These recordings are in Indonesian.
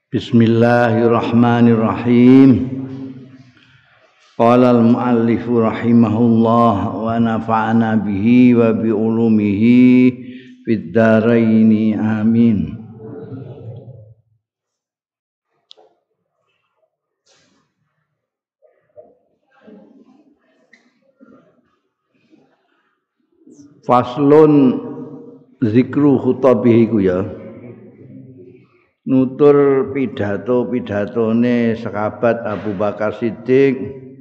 Bismillahirrahmanirrahim. Qala al-muallif rahimahullah wa nafa'ana bihi wa bi ulumihi fid dharain amin. Faslun zikru khutabihi ku ya. Nutur pidatone sahabat Abu Bakar Siddiq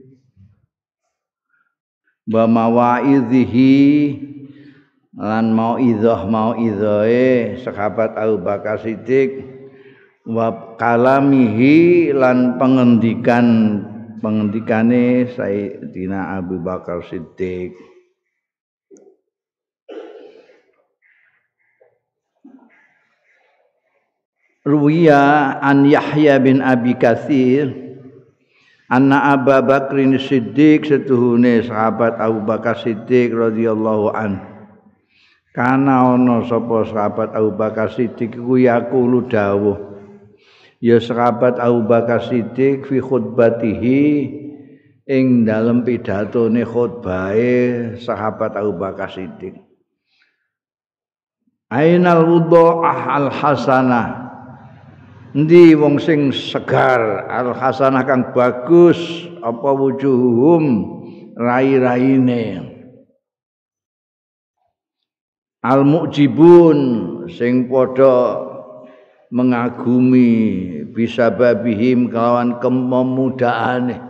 wa mawaidhihi lan mauidhahe sahabat Abu Bakar Siddiq wa kalamihi lan pengendikane Sayyidina Abu Bakar Siddiq. Ruwiya an Yahya bin Abi Katsir anna Abu Bakrin Siddiq setuhune sahabat Abu Bakar Siddiq radhiyallahu an kana ana sapa sahabat Abu Bakar Siddiq iku yaqulu dawuh ya sahabat Abu Bakar Siddiq fi khutbatihi ing dalem pidatone khutbahe sahabat Abu Bakar Siddiq ainal wudha'ah al hasanah endi wong sing segar al hasanah kang bagus apa wujuhum rai-raine al mujibun sing padha mengagumi bisa babihim kelawan kememudaane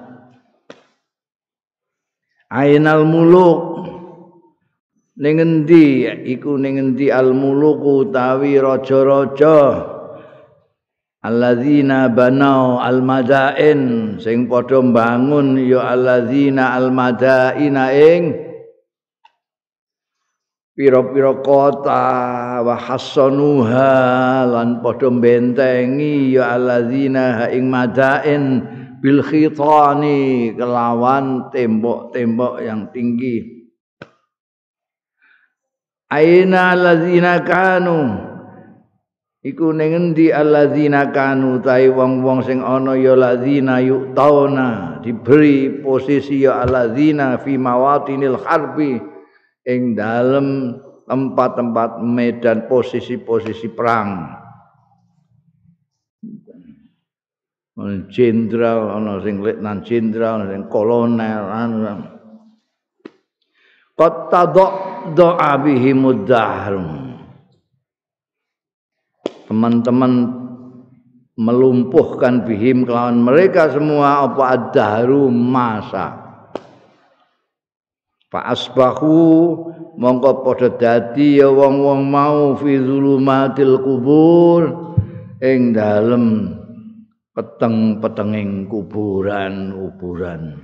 ainal muluk ning endi iku ning endi al muluku utawi raja-raja alladzina banau almadain sing padha mbangun ya alladzina almadaina ing pira-pira kota wa hasanuha lan padha bentengi ya alladzina ing madain bil khitani kelawan tembok-tembok yang tinggi aina alladzina kanu iku ning endi alladzina kanu tai wong-wong sing ana ya alladzina yu'tauna diberi posisi ya alladzina fi mawatinil harbi ing dalem tempat-tempat medan posisi-posisi perang jenderal ana sing letnan jenderal ana sing kolonel qad tadha bihimud dahr teman-teman melumpuhkan bihim kelawan mereka semua apa ad-dahru masa fa asbahu mongko padha dadi ya wong-wong mau fi zulumatil kubur ing dalem peteng-petenging kuburan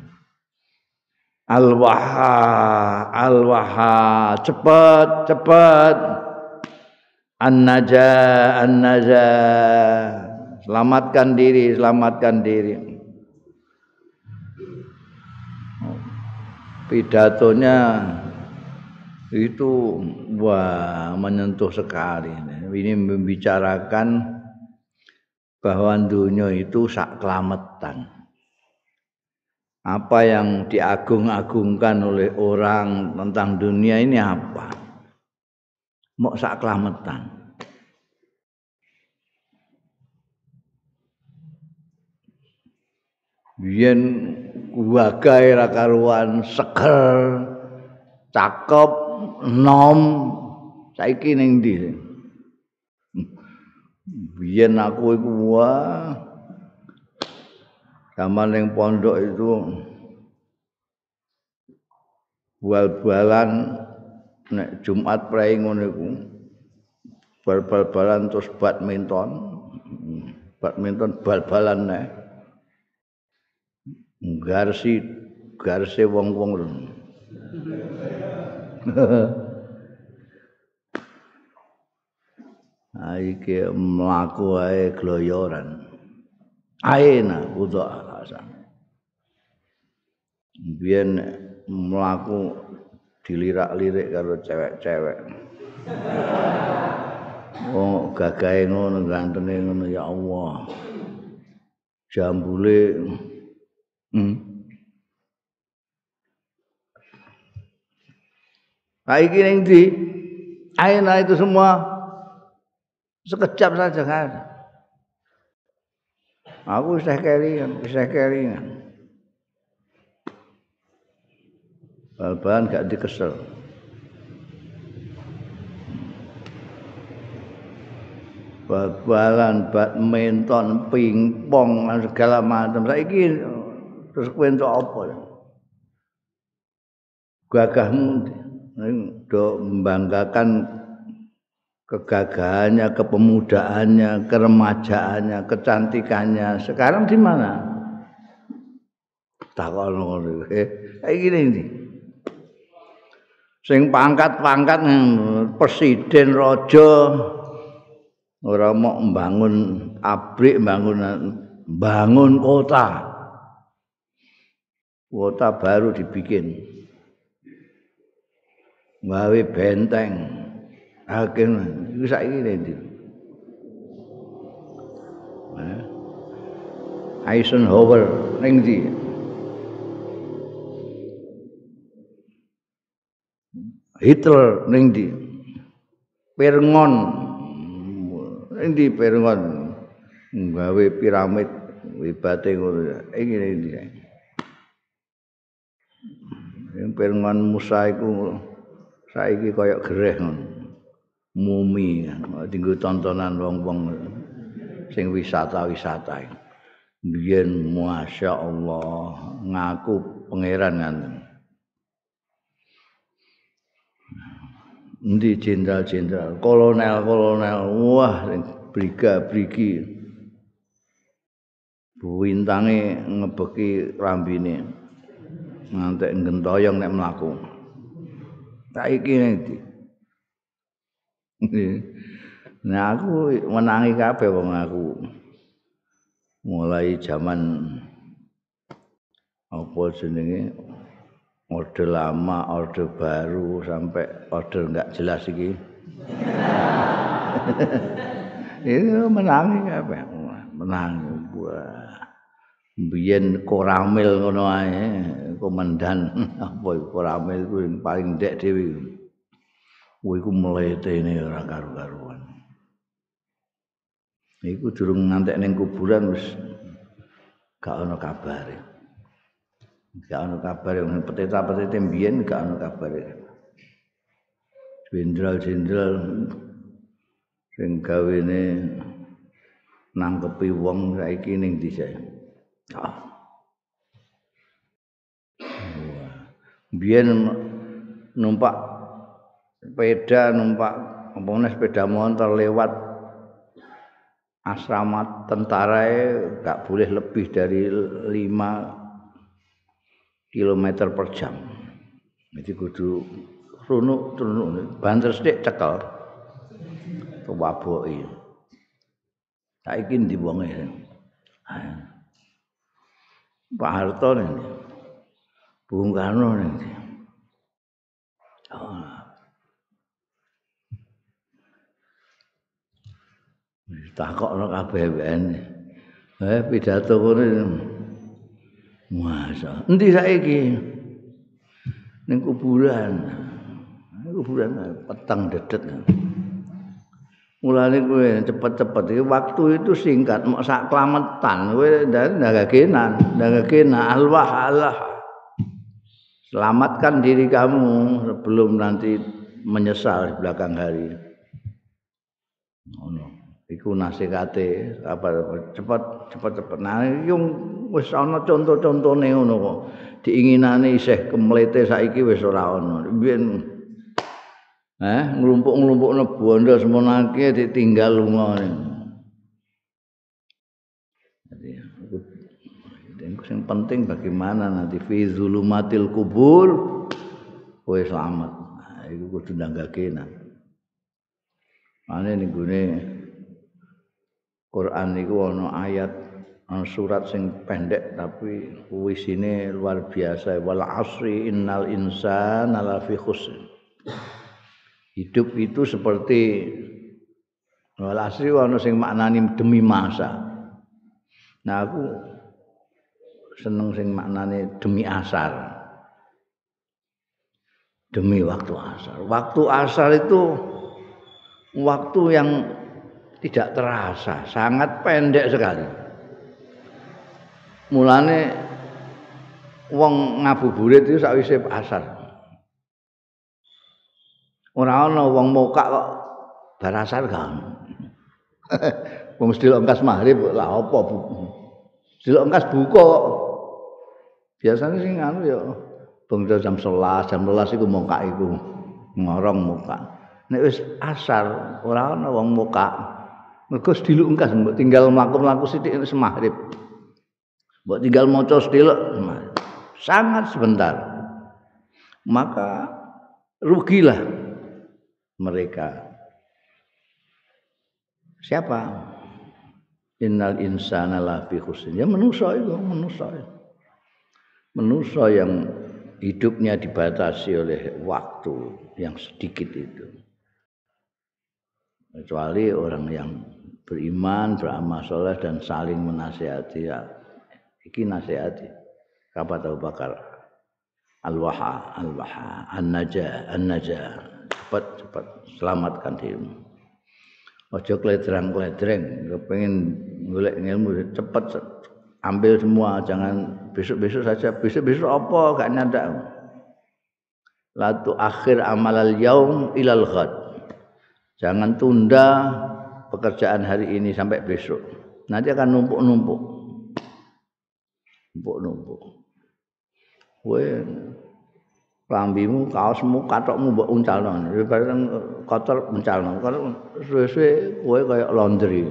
alwaha cepet An-naja selamatkan diri pidatonya itu menyentuh sekali ini membicarakan bahwa dunia itu sak kelametan apa yang diagung-agungkan oleh orang tentang dunia ini apa mau sak kelametan biyen wagai ra karuan seger cakep nom saiki ning ndi biyen aku iku zaman ning pondok itu bal-balan nek Jumat prei ngono iku bal-balan terus badminton bal-balan nek garse wong-wong iki mlaku ae gloyoran aena udah alasan biyen mlaku dilirak-lirik karo cewek-cewek oh gagahe ngono gantenge ngono ya Allah jambule Saiki ning ndi? Aina itu semua sekejap saja kan. Aku isih kelingan. Bal-balan gak dikesel. Bal-balan, badminton, pingpong, segala macam. Saiki terus kowe entuk apa? Gagahmu do membanggakan kegagahannya, kepemudaannya, keremajaannya, kecantikannya. Sekarang di mana? Takon ngono. Kayak gini iki. Sing pangkat-pangkat presiden raja ora mau membangun pabrik, bangun kota. Kota baru dibikin. Gawe benteng. Hakim iku saiki ndi? Eisenhower ning ndi? Hitler ning ndi? Pirngon. Ning ndi Pirngon? Gawe piramid hebate ngono. Iki ning ndi? Yang Pirngon Musa iku saiki kaya gereh ngono. Mumi dienggo tontonan wong-wong sing wisata-wisata. Biyen masyaallah ngaku pangeran kan. Endi jenderal-jenderal, kolonel-kolonel, wah briga-brigi. Buintange ngebeki rambine. Ngantek gentoyong nek mlaku. Saiki ndi? Nah aku menangi kabeh wong aku. Mulai zaman apa jenenge orde lama, orde baru sampai orde enggak jelas iki. Itu menangi kabeh. Menang. Wah. Biyen Koramil ngono ae, komandan apa Koramil ku paling ndek dhewe. Kuwi ku mletene ora karo-karuan. Iku durung ngantek ning kuburan wis gak ana kabare. Gak ana kabare peteta-petete mbiyen gak ana kabare. Jenderal-jenderal sing gawene nangkepi wong saiki ning ndi sae. Mbiyen numpak sepeda numpak sepeda motor lewat asrama tentara gak boleh lebih dari 5 km per jam. Jadi kudu runuk banter sithik cekel. Kewaboki. Saiki ndi wonge. Pak Harto nih. Bung Karno nih. Takokno kabeh wene. Pidato ngono. Masa. Endi saiki? Ning kuburan. Kuburan petang dedet. Mulane kowe cepet-cepet iki waktu itu singkat, mok sak klametan kowe ndagakenan Allah. Selamatkan diri kamu sebelum nanti menyesal di belakang hari. Ngono. Iku nasikate cepet. Nah iki wis ana conto-contone ngono kok. Diinginane isih kemlete saiki wis ora ana. Biyen nglumpuk-nglumpukne bondo semono akeh ditinggal lunga. Jadi sing penting bagaimana nanti fi zulumatil kubur kowe selamat. Nah, iku kudu ndanggakenan. Ane ning gone Quran niku ana ayat surat sing pendek tapi puisine luar biasa. Wal asri innal insana lafi khusr. Hidup itu seperti wal asri ana sing maknani demi masa. Nah aku seneng sing maknane demi asar. Demi waktu asar. Waktu asar itu waktu yang tidak terasa, sangat pendek sekali. Mulane wong ngabuburit itu sakwise asar. Ora ana wong mokak kok bar asar gak. Wong mesti engkas maghrib lah apa bu. Delok engkas buka kok. Biasane sing anu ya bangsa jam 11, jam 12 iku mokak iku. Ngorong mokak. Nek wis asar ora ana wong mokak. Mergo sediluk engkas mbok tinggal mlaku-mlaku sithik wis maghrib. Mbok tinggal maca sediluk sangat sebentar. Maka rugilah mereka. Siapa? Innal insana lafi khusr. Ya manusa itu, manusa yang hidupnya dibatasi oleh waktu yang sedikit itu. Kecuali orang yang beriman, beramal saleh dan saling menasihati. Ya, iki nasihati. Kapan Abu Bakar? Al-waha, an-najah. Cepat selamatkan dirimu. Ojo kledreng-kledreng, kepengin golek ilmu cepat ambil semua, jangan besok-besok saja. Besok-besok apa gak nyandak. La tu akhir amalal yaum ilal ghad. Jangan tunda pekerjaan hari ini sampai besok. Nanti akan numpuk-numpuk. Kowe lambimu, kaosmu, katokmu mbok uncalno. Bareng kotor uncalno. Kalau suwe-suwe kowe kaya laundry.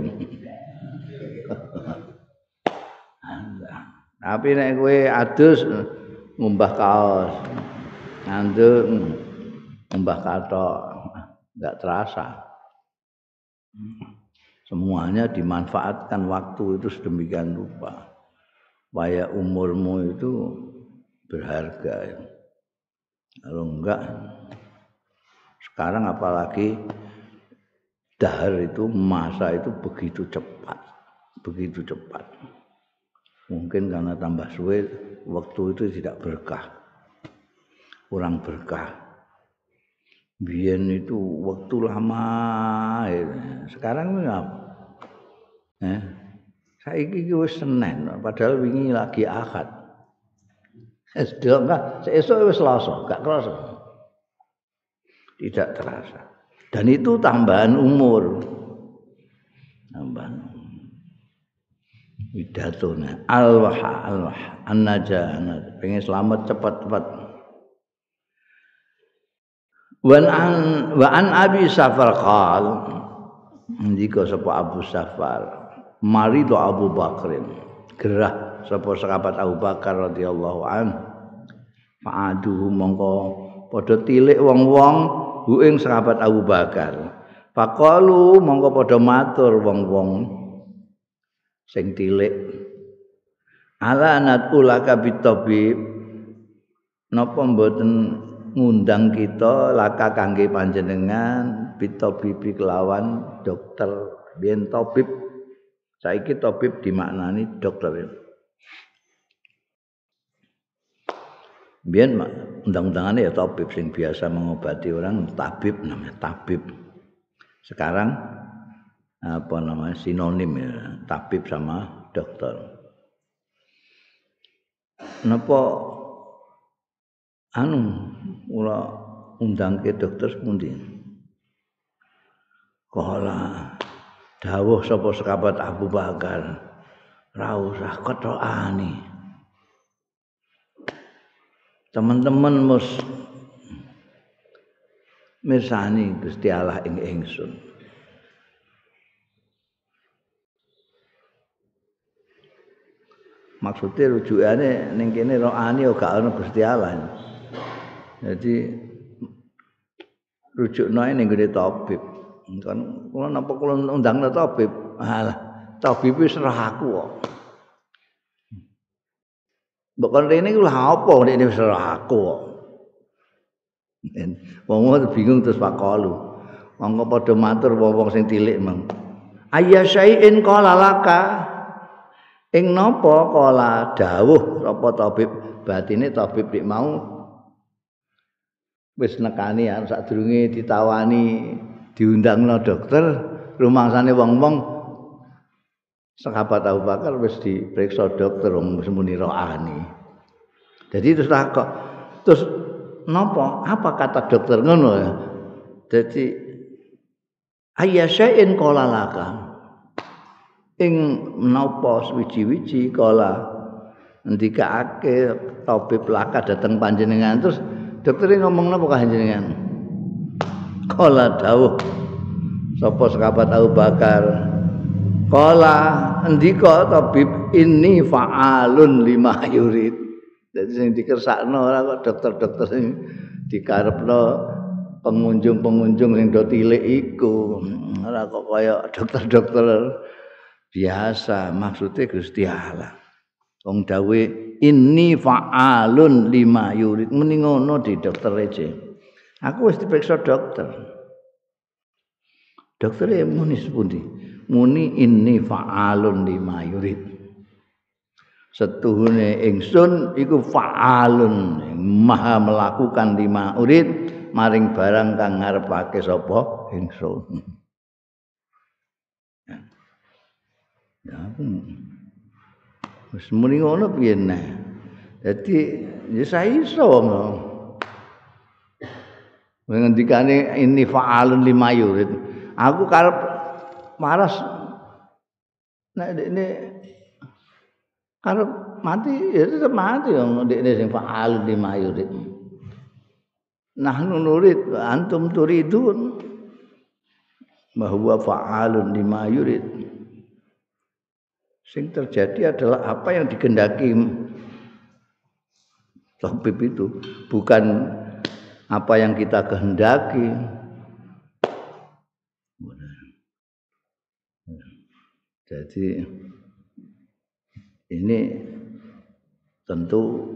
Tapi nek kowe adus ngumbah kaos, nganduk ngumbah katok, enggak terasa. Semuanya dimanfaatkan waktu itu sedemikian rupa. Supaya umurmu itu berharga. Kalau enggak, sekarang apalagi dahar itu, masa itu begitu cepat. Mungkin karena tambah suwe, waktu itu tidak berkah, kurang berkah. Biyen itu waktu lama, sekarang ini apa? Saiki iki wis Senin, padahal wingi lagi Ahad. Sedok enggak, esuk wis Selasa, gak kerasa. Tidak terasa. Dan itu tambahan umur. Tambahan. Widatuna al-waha an-najah, pengen selamat cepat-cepat. Wa an Abi Safar qal, ndika sapa Abu Safar, marido Abu Bakrin, gerah sapa sahabat Abu Bakar radhiyallahu anhu. Fa'aduhu mongko padha tilik wong-wong hu ing sahabat Abu Bakar. Faqalu mongko padha matur wong-wong sing tilik, ala natulaka bitabib, napa mboten ngundang kita laka kangge panjenengan bitabibi kelawan dokter. Biyen tabib, saiki tabib dimaknani dokter. Biyen undang-undangane ya tabib sing biasa mengobati orang, tabib namanya tabib. Sekarang apa namanya sinonim ya, tabib sama dokter. Napa ora undangke dokter pundi? Kala dawuh sapa sahabat Abu Bakar, ra usah kethokane. Teman-teman mus mirsani Gusti Allah ing ingsun. Maksudnya rujukane ning kene rohani gak ana Gusti Allah. Jadi rujukno ning gone tabib. Kan kula napa kula undangno tabib? Alah, tabib wis serah aku kok. Mbok kon rene ku lha apa nek wis serah aku kok. Wong bingung terus pakalu. Monggo padha matur wong-wong sing tilik mang. Ayya syai'in qala laka. ing napa kala dawuh apa tabib batine tabib nek mau wis nekani sadurunge ditawani diundangno dokter rumangsane wong-wong sahabat Abu Bakar wis diperiksa dokter wong muni roani. Jadi terus takok terus napa apa kata dokter ngono ya. Jadi ayyasya'in qala laka ing menapa suwiji-wiji kala ndikake tabib laka dateng panjenengan terus dokter ngomong napa panjenengan kala dawuh sapa sahabat Abu Bakar kala ndika tabib ini fa'alun lima yurid dadi sing dikersakno ora kok dokter-dokter sing dikarepno pengunjung-pengunjung sing do tilik iku ora kok kaya dokter-dokter biasa maksudnya Gusti Allah wong dawuh ini fa'alun lima yurid muni ngono di dokter aja aku wis diperiksa dokter muni sepundi muni ini fa'alun lima yurid setuhune ingsun iku fa'alun maha melakukan lima urid maring barang kang ngarepake sapa ingsun ya wis muni ngono piye neh dadi ya saiso ngono ngendikane ini fa'alun lima yurid aku karep maras nek dekne karep mati ya tetep mati wong dekne sing fa'alun lima yurid nahnu nurid antum turidun bahwa fa'alun lima yurid sing terjadi adalah apa yang dikehendaki tabib itu bukan apa yang kita kehendaki. Jadi ini tentu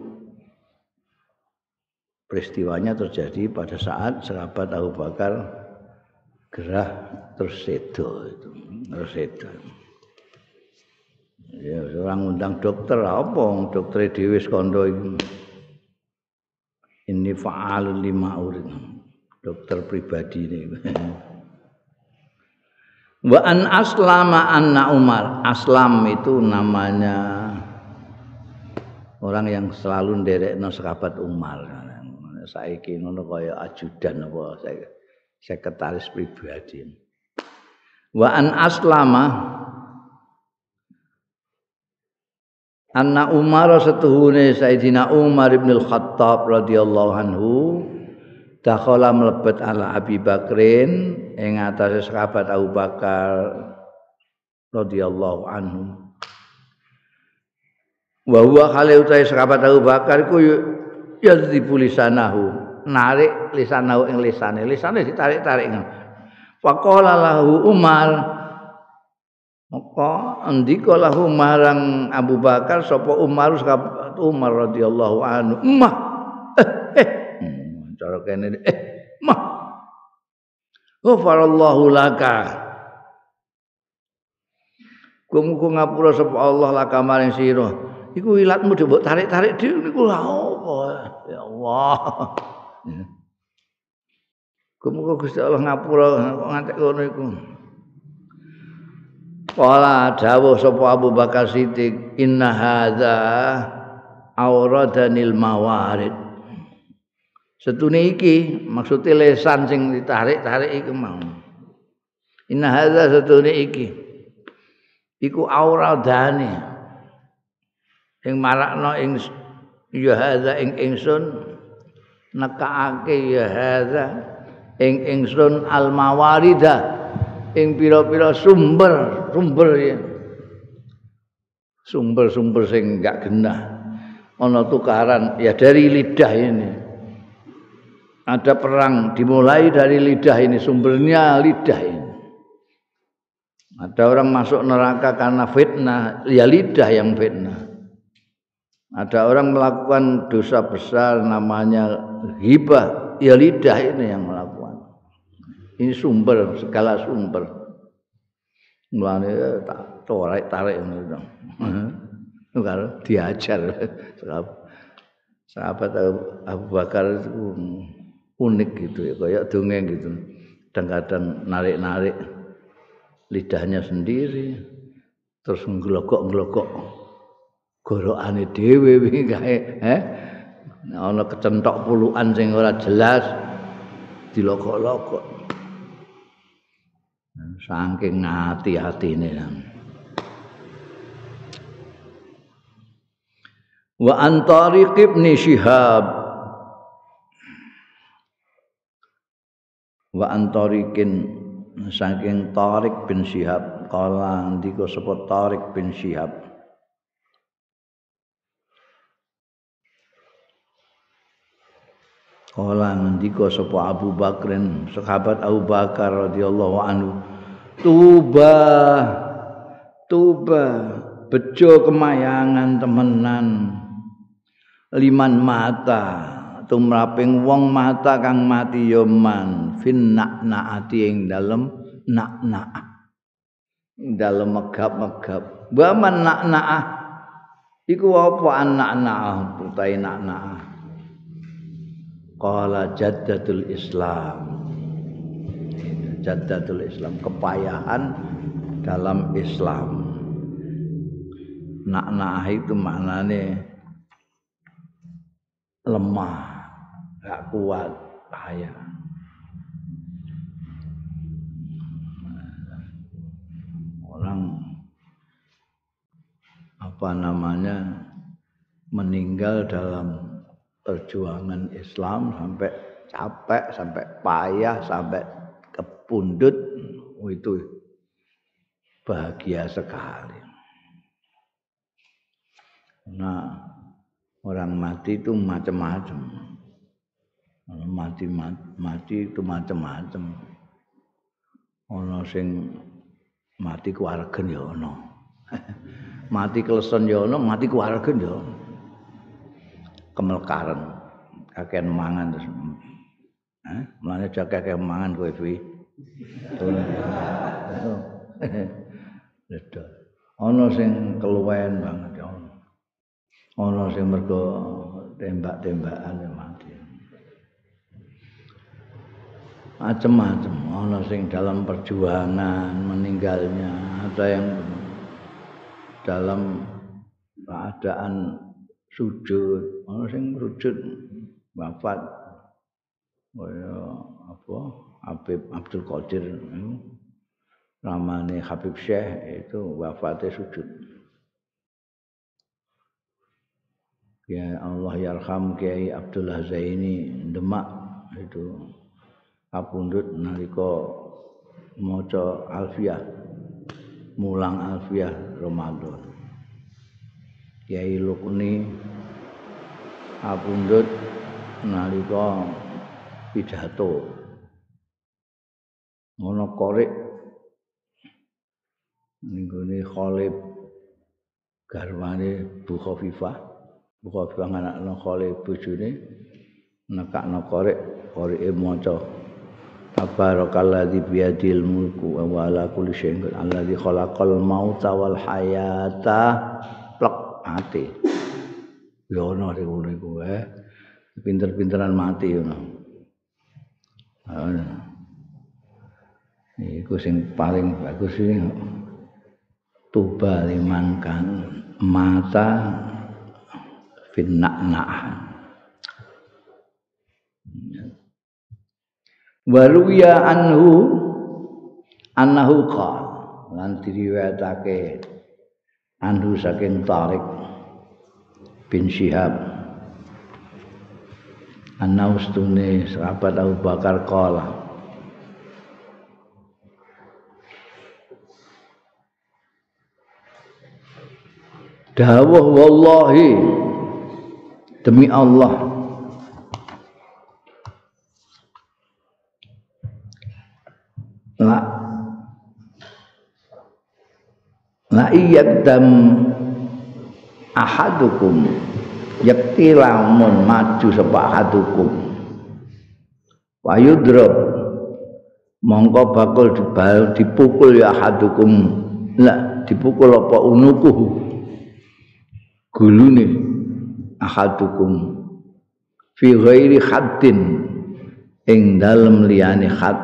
peristiwanya terjadi pada saat sahabat Abu Bakar gerah terus sedo itu terus sedo. Ya orang undang dokter apa dokter dhewe wis kandha ini fa'alun lima urid dokter pribadi ini. Wa an aslama anna Umar aslam itu namanya orang yang selalu nderekno sahabat Umar saiki ngono kaya ajudan apa sekretaris pribadi. Wa an aslama anna Umar setuhune Sayyidina Umar bin Al-Khattab radhiyallahu anhu dakhala mlebet ala Abi Bakrin ing atase sahabat Abu Bakar radhiyallahu anhu wa huwa khali utahe sahabat Abu Bakar iku yadhibu lisanahu narik lisanahu ing lisane ditarik-tarik faqala lahu Umar maka andika lahu marang Abu Bakar sapa Umar sahabat Umar radhiyallahu anhu cara kene ghafarallahu laka muga ngapura sapa Allah laka maring sira iku ilatmu mbok tarik-tarik dhewe niku lha apa ya Allah muga Gusti Allah ngapura ngantek ngono iku Qala dawuh sapa Abu Bakar Siddiq inna hadza auradanil mawarid setune iki maksude lesan sing ditarik-tarik iku mau inna hadza setune iki iku auradane ing marakno ing ya hadza ing ingsun nekaake ya hadza ing ingsun al mawarida ing pira-pira sumber ya. Sumber-sumber sing enggak genah. Ana tukaran ya dari lidah ini. Ada perang dimulai dari lidah ini, sumbernya lidah ini. Ada orang masuk neraka karena fitnah, ya lidah yang fitnah. Ada orang melakukan dosa besar namanya ghibah, ya lidah ini yang melakukan. Ini sumber, segala sumber. Mulane tak tarik ngono. karo diajar. Sahabat Abu Bakar itu unik gitu ya, kayak dongeng gitu. Kadang-kadang narik-narik lidahnya sendiri, terus nglogok-nglogok gorokane dhewe wingi kae, ana kecentok puluhan sing ora jelas dilogok-logok. Saking hati-hatine. Wa an Tariq ibn Syihab wa an Tariqin saking Tariq bin Syihab kala ndika sapa Tariq bin Syihab kala ndika sapa Abu Bakrin sahabat Abu Bakar radhiyallahu anhu tuba bejo kemayangan temenan liman mata tumraping wong mata kang mati ya man fin naknaati ing dalem naknaah ing dalem megap-megap wa man naknaah iku apa an-naknaah utahe naknaah qala jaddatul Islam kepayahan dalam Islam. Naknaah itu maknane lemah, enggak kuat, bahaya. Orang meninggal dalam perjuangan Islam sampai capek, sampai payah, sampai kepundut, itu bahagia sekali. Nah, orang mati itu macam-macam. Mati itu macam-macam. Ono sing mati keluargen ya ono. Mati kelesen ya ono, mati keluargen ya ono. Kemelkaran, kakean mangan terus. Mulane aja kakean mangan kowe kuwi. Ono sing keluwen banget ya ono. Ono sing mergo tembak-tembakan ya mati. Macam-macam, ono sing dalam perjuangan meninggalnya, ada yang dalam keadaan sujud, ono sing sujud wafat. Kaya apa? Habib Abdul Qadir namanya Habib Syekh itu wafatnya sujud. Ya Allah yarham Kiai Abdullah Zaini Demak itu kapundhut nalika maca Alfiyah mulang Alfiyah Ramadan. Kiai Lukni kapundhut nalika pidato. Ono korek ninggone Khalib garwane Bu Khofifah. Buka anakno Khalid bojone nekakno koreke maca tabarakalladzi biyadil mulku wa ala kulli syai'in alladzi khalaqal mauta wal hayata plek mati yo ono sing ngono iku pinter-pinteran mati ngono iku sing paling bagus iki tuba liman kan mata fin nakna'ah waruya annahu qala lan diriwayatake anhu saking Tariq bin Syihab annaustune sahabat Abu Bakar qala dawuh wallahi demi Allah la iyaddam ahadukum yakti lamun maju sapa ahadukum wa yudrab mongko bakul dipukul ya ahadukum la dipukul apa unukuhu gulune ahadukum fi ghairi haddin ing dalem liyane had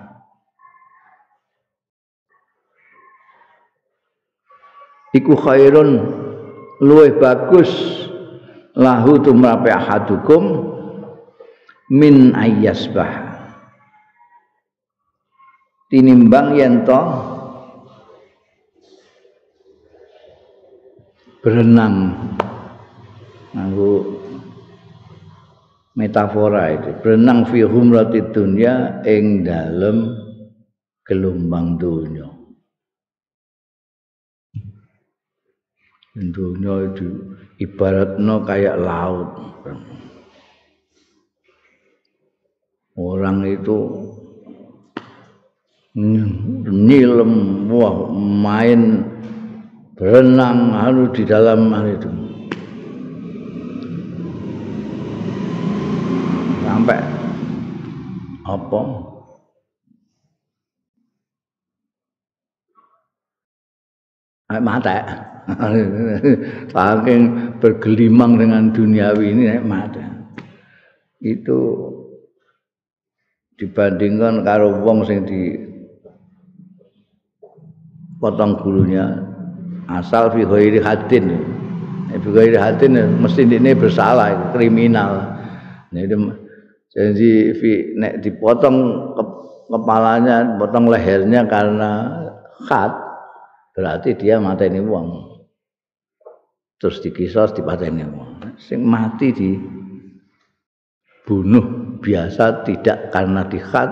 iku khairun luwih bagus lahu tumrape ahadukum min ayyasbah tinimbang yen to berenang nganggo metafora itu berenang fi humratid dunya ing dalem gelombang dunya. Dunya itu ibaratnya kayak laut. Orang itu nyilem, wah main berenang harus di dalam itu. Sampai apa? Mata. Saking bergelimang dengan duniawi ini mata. Itu dibandingkan karo wong sing di potong bulunya asal fi ghairi hadin. Fi ghairi hadin mesti ini bersalah, kriminal. Jadi nek dipotong kepalanya, potong lehernya karena had, berarti dia mateni wong. Terus dikisos dipateni wong. Sing mati dibunuh biasa tidak karena dihad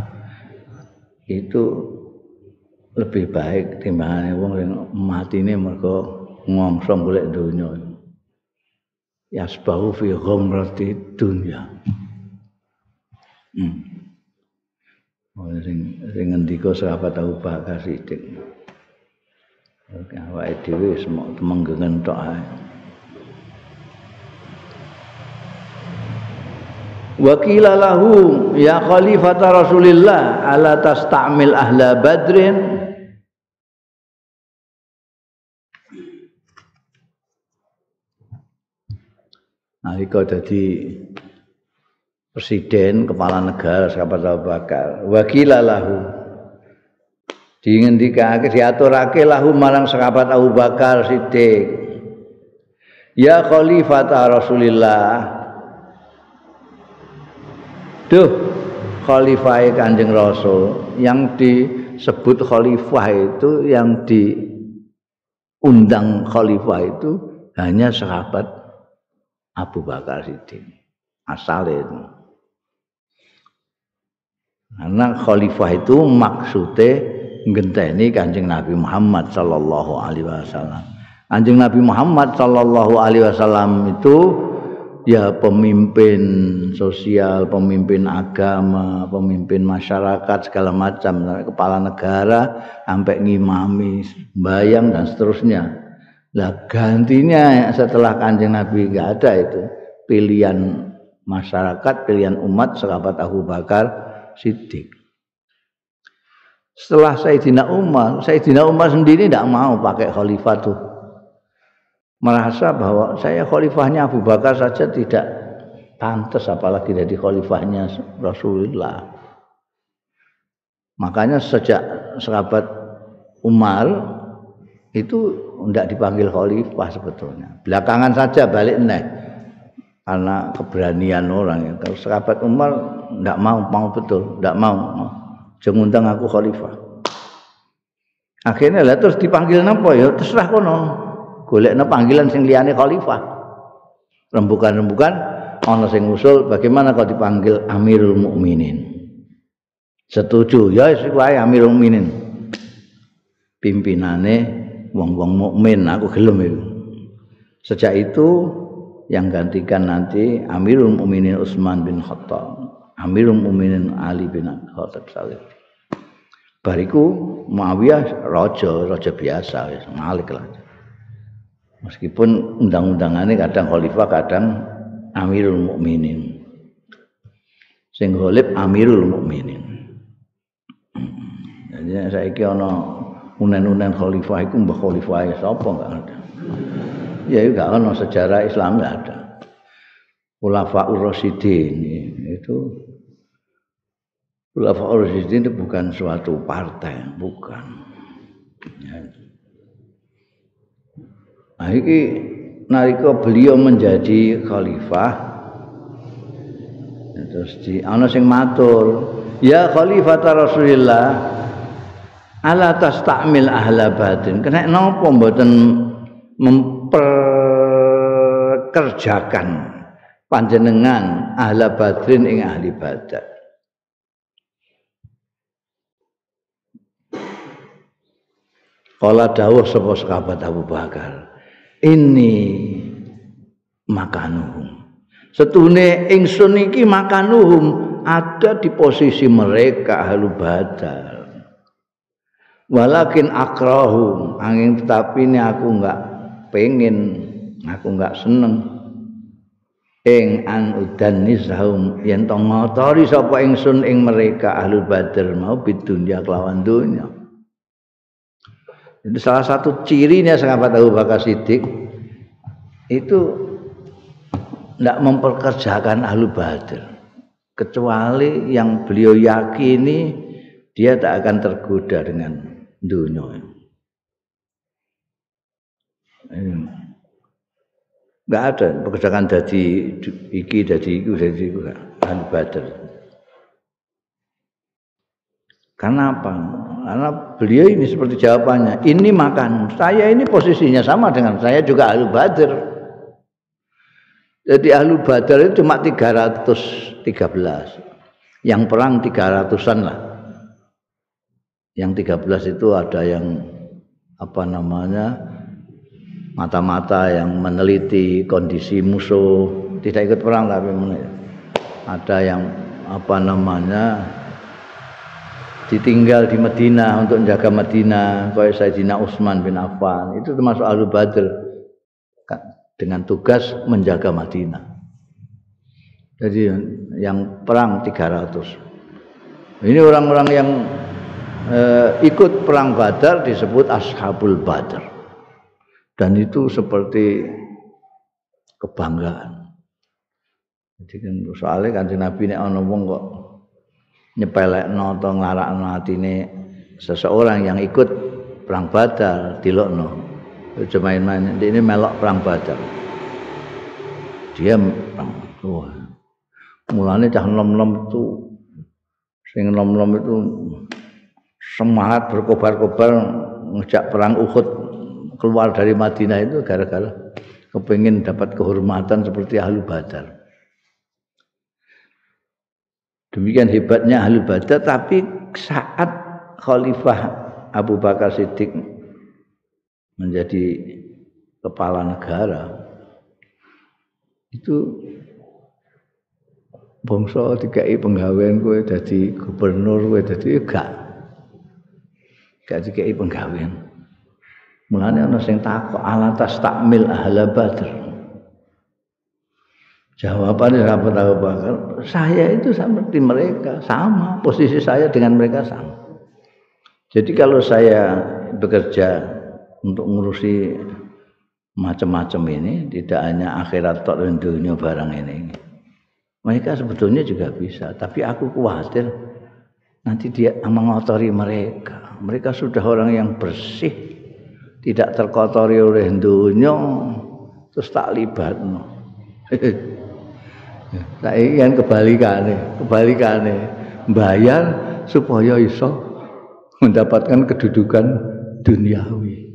itu lebih baik timbangane wong sing matine mergo ngongso golek donya. Yasbahu fi ghamrati dunya. Sing ngendika sahabat Abu Bakar Siddiq. Awake dhewe semok temenggengen tok ae. Wa qila lahu ya khalifata Rasulillah ala tastamil ahla badrin nalika dadi presiden kepala negara sahabat Abu Bakar wa qila lahu dingendikake diaturake lahu marang sahabat Abu Bakar Siddiq ya khalifata Rasulillah duh khalifah Kanjeng Rasul yang disebut khalifah itu yang diundang khalifah itu hanya sahabat Abu Bakar Siddiq asalnya karena khalifah itu maksudnya ngenteni Kanjeng Nabi Muhammad sallallahu alaihi wasallam. Kanjeng Nabi Muhammad sallallahu alaihi wasallam itu ya pemimpin sosial, pemimpin agama, pemimpin masyarakat segala macam, kepala negara sampai ngimami, bayang dan seterusnya. Lah gantinya setelah Kanjeng Nabi enggak ada itu pilihan masyarakat, pilihan umat sahabat Abu Bakar Siddiq. Setelah Sayyidina Umar sendiri tidak mau pakai khalifah tuh. Merasa bahwa saya khalifahnya Abu Bakar saja tidak pantas apalagi jadi khalifahnya Rasulullah. Makanya sejak sahabat Umar itu tidak dipanggil khalifah sebetulnya. Belakangan saja balik nih karena keberanian orang. Kalau sahabat Umar tidak mau betul, tidak mau. Jangan undang aku khalifah. Akhirnya lah terus dipanggil napa ya terserah kono. Golekna panggilan sing liyane khalifah. Rembukan-rembukan ana sing usul bagaimana kalau dipanggil Amirul Mukminin. Setuju ya wis wae Amirul Mukminin. Pimpinane wong-wong mukmin aku gelem itu. Sejak itu yang gantikan nanti Amirul Mukminin Utsman bin Khattab. Amirul Mukminin Ali bin Abi Thalib salih. Bariku Muawiyah raja biasa wis malik lah. Meskipun undang-undangannya kadang khalifah, kadang Amirul Mukminin. Sing ghalib Amirul Mukminin. Jadi saiki ana unen-unen khalifah iku mbah khalifah sapa enggak ada. Ya enggak ono sejarah Islam enggak ada. Khulafaur Rasyidin itu Khulafaur Rasyidin itu bukan suatu partai, bukan. Ya. Nah, ini nalika beliau menjadi khalifah terus di ana sing matur, "Ya khalifah Rasulillah, ala tastamil ahla batin." Kena napa mboten memperkerjakan panjenengan ahla badrin ing ahli badar. Kala dawuh sapa sahabat Abu Bakar, ini makanuhum. Setune ingsun iki makanuhum ada di posisi mereka ahlu badar. Walakin akrahum angin tetapi ini aku enggak pengen, aku enggak seneng ing an udannisahum yen to ngotori sapa ingsun ing mereka ahlu badar mau bidunya kelawan dunya. Itu salah satu cirinya sahabat Abu Bakar Siddiq itu tidak memperkerjakan ahlu badar kecuali yang beliau yakini dia tak akan tergoda dengan dunia. Enggak ada pekerjaan dadi iki ahlu badar. Karena apa? Karena beliau ini seperti jawabannya, ini makan. Saya ini posisinya sama dengan saya juga ahlu badar. Jadi ahlu badar itu cuma 313. Yang perang 300-an lah. Yang 13 itu ada yang apa namanya? Mata-mata yang meneliti kondisi musuh, tidak ikut perang tapi ada yang apa namanya? Ditinggal di Madinah untuk menjaga Madinah, kayak Sayyidina Utsman bin Affan, itu termasuk ahlu badar dengan tugas menjaga Madinah. Jadi yang perang 300. Ini orang-orang yang ikut perang Badar disebut Ashabul Badar. Dan itu seperti kebanggaan. Jadi kan soalnya Kanjeng Nabi nek ana wong kok nyepelekno atau nglarakno atine seseorang yang ikut perang Badar dilokno. Aja main-main, ini melok perang Badar. Dia mulane cah nom-nom itu sing nom-nom itu semangat berkobar-kobar ngejak perang Uhud keluar dari Madinah itu gara-gara kepengin dapat kehormatan seperti ahlu Badar. Demikian hebatnya ahlu Badar, tapi saat Khalifah Abu Bakar Siddiq menjadi kepala negara itu bangsa dikai penggawean kowe dadi gubernur kowe dadi gak dikai penggawean. Mulane ana sing takok alatas takmil ahla badr. Jawabannya sahabat Abu Bakar, saya itu seperti mereka, sama posisi saya dengan mereka sama. Jadi kalau saya bekerja untuk ngurusi macam-macam ini, tidak hanya akhirat tok dan dunia barang ini. Mereka sebetulnya juga bisa, tapi aku khawatir nanti dia mengotori mereka. Mereka sudah orang yang bersih, tidak terkotori oleh dunia, terus tak libatno. Saiki kan kebalikannya bayar supaya iso mendapatkan kedudukan duniawi.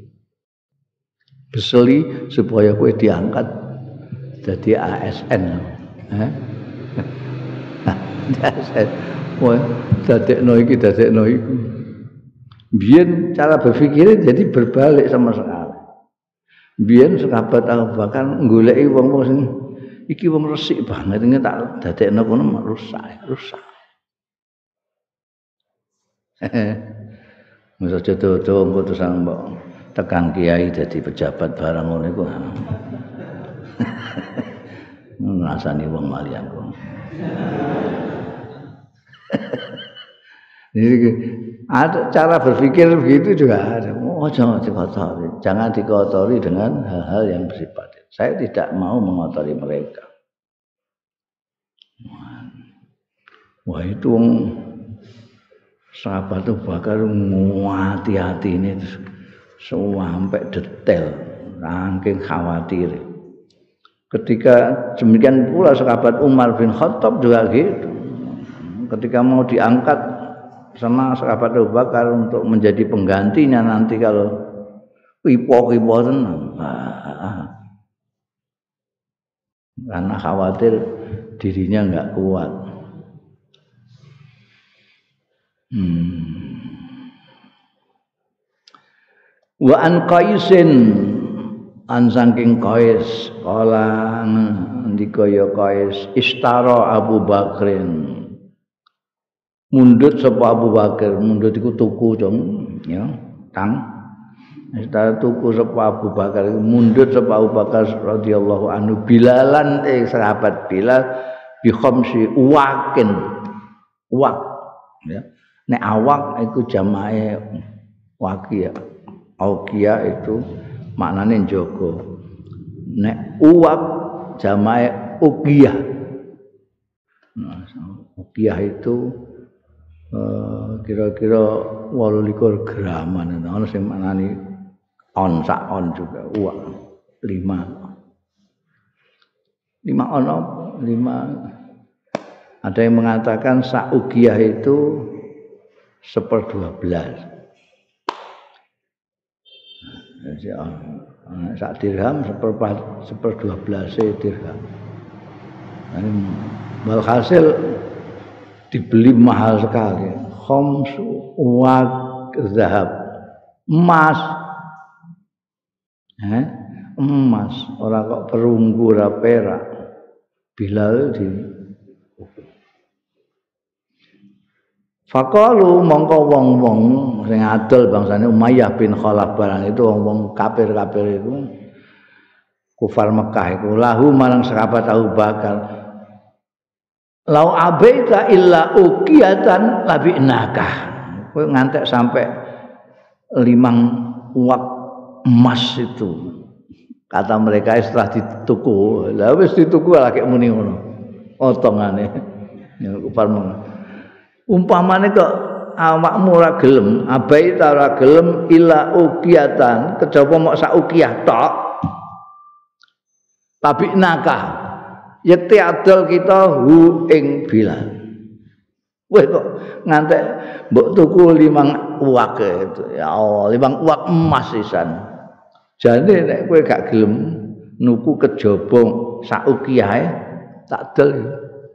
Beseli supaya kowe diangkat jadi ASN. ASN. Wah, dadekno iki. Biyen cara berpikirnya jadi berbalik sama sekali. Biyen sahabat Abu Bakar goleki wong-wong sing iki wong resik banget ngene tak dadekno kono rusak. Masa jodoh-jodoh engko terus mbok tekan kiai dadi pejabat barang ngono iku. Ngrasani wong mali aku. Jadi ada cara berpikir begitu juga ada. jangan dikotori. Jangan dikotori dengan hal-hal yang bersifat. Saya tidak mau mengotori mereka. Wah itu sahabat Abu Bakar hati-hati ini sampai detail, saking khawatir. Ketika demikian pula sahabat Umar bin Khattab juga gitu. Ketika mau diangkat sama sahabat Abu Bakar untuk menjadi penggantinya nanti kalau kipo-kipo tenang. Karena khawatir dirinya enggak kuat. Wa an Qaisin an saking Qais kala ndika ya Qais istara Abu Bakrin mundut sapa Abu Bakar mundut iku tuku dong ya Kang istara tuku sapa Abu Bakar mundut sapa Abu Bakar radhiyallahu anhu Bilalan sahabat Bilal bi khamsi uwakin uwak ya nek awak iku jamae waqiya auqiya itu maknane njogo nek uwak jamae uqiyah nah uqiyah itu kira-kira 28 graman ana sing maknane on sak on juga uwak 5 on 5 ada yang mengatakan sak uqiyah itu 1/12. Jadi sak dirham 1/12 dirham. Walhasil dibeli mahal sekali. Khamsu wa zahab. Emas. Emas, ora kok perunggu ora perak. Bilal di Faqalu mongko wong-wong sing adol bangsane Umayyah bin Khalaf barang itu wong-wong kafir-kafir itu kufar Mekah itu lahu marang sahabat Abu Bakar lau abaita illa uqiyatan labinaka kowe ngantek sampai 5 uwak emas itu kata mereka setelah dituku lha wis dituku lagi muni ngono otongane kufar umpamane kok awakmu ora gelem abai ta ora gelem ila uqiyatan kejaba mok sak uqiyah tok tabinaka yekti adol kita hu ing Bilal weh kok ngantek mbok tuku 5 uwak itu ya Allah 5 uwak emas sisan jane nek kowe gak gelem nuku kejaba sak uqiyah tak dol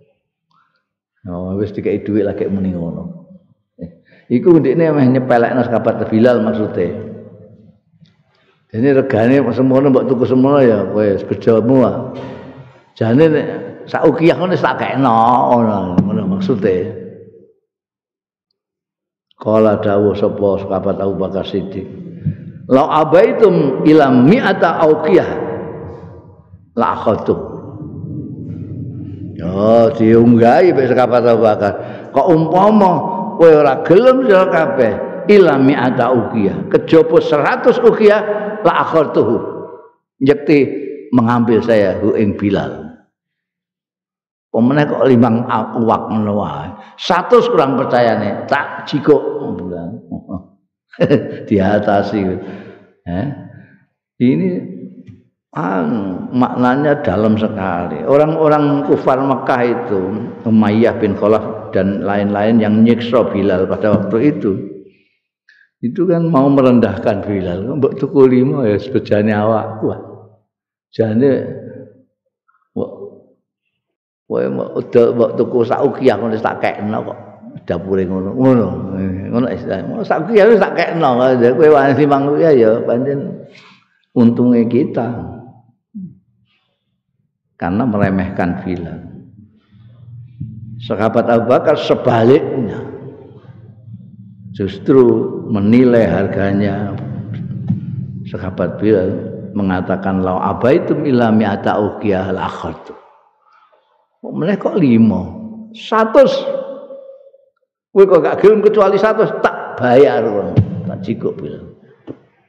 wis dikai dhuwit lagi muni ngono. Iku ndekne meh nyepelekno sahabat Bilal maksude. Dene regane semono mbok tuku semono ya wis bejamu ah. Jane nek sak uqiyah ngono tak kekno ngono maksude. Kala dawuh sapa sahabat Abu Bakar Siddiq. La abaitum ila mi'ata auqiyah la akhadtu. Oh, diunggahi mek sahabat Abu Bakar. Kok umpama kowe ora gelem sira kabeh ila mi'ata uqiyah, kejaba 100 uqiyah la akhartuhu. Nyekti mengambil saya hu ing Bilal. Pemeneh kok 5 uwak ngono wae. 100 kurang percayane, tak jikuk bilang. Diatasi. Ini maknanya dalam sekali. Orang-orang kufar Mekah itu Umayyah bin Khalaf dan lain-lain yang nyiksa Bilal pada waktu itu kan mau merendahkan Bilal. Mbok tuku 5 ya sebejane awak. Wah. Jane kowe mbok tuku sak uqiyah ngono tak kekno kok dapure ngono. Ngono istilah. Sak uqiyah wis tak kekno. Kowe wani 5 uqiyah ya pancen untungnya kita. Karena meremehkan Bilal. Sahabat Abu Bakar sebaliknya justru menilai harganya sahabat Bilal mengatakan lau abaitum ila mi'ata uqiyah la akhadtu. Mereka kok 5 100 kowe kok gak gelem kecuali 100 tak bayar tak jikuk Bilal.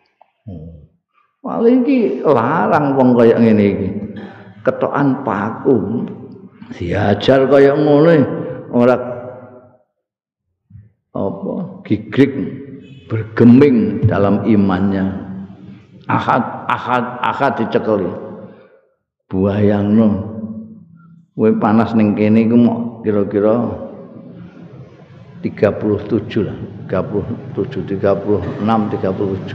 Paling iki larang wong kaya ngene iki. Ketokan paku. Diajar kaya ngono ora apa gigrik bergeming dalam imannya. Ahad dicekeli. Buayangno. Kowe panas ning kene iku mok kira-kira 37 lah. 37, 36, 37.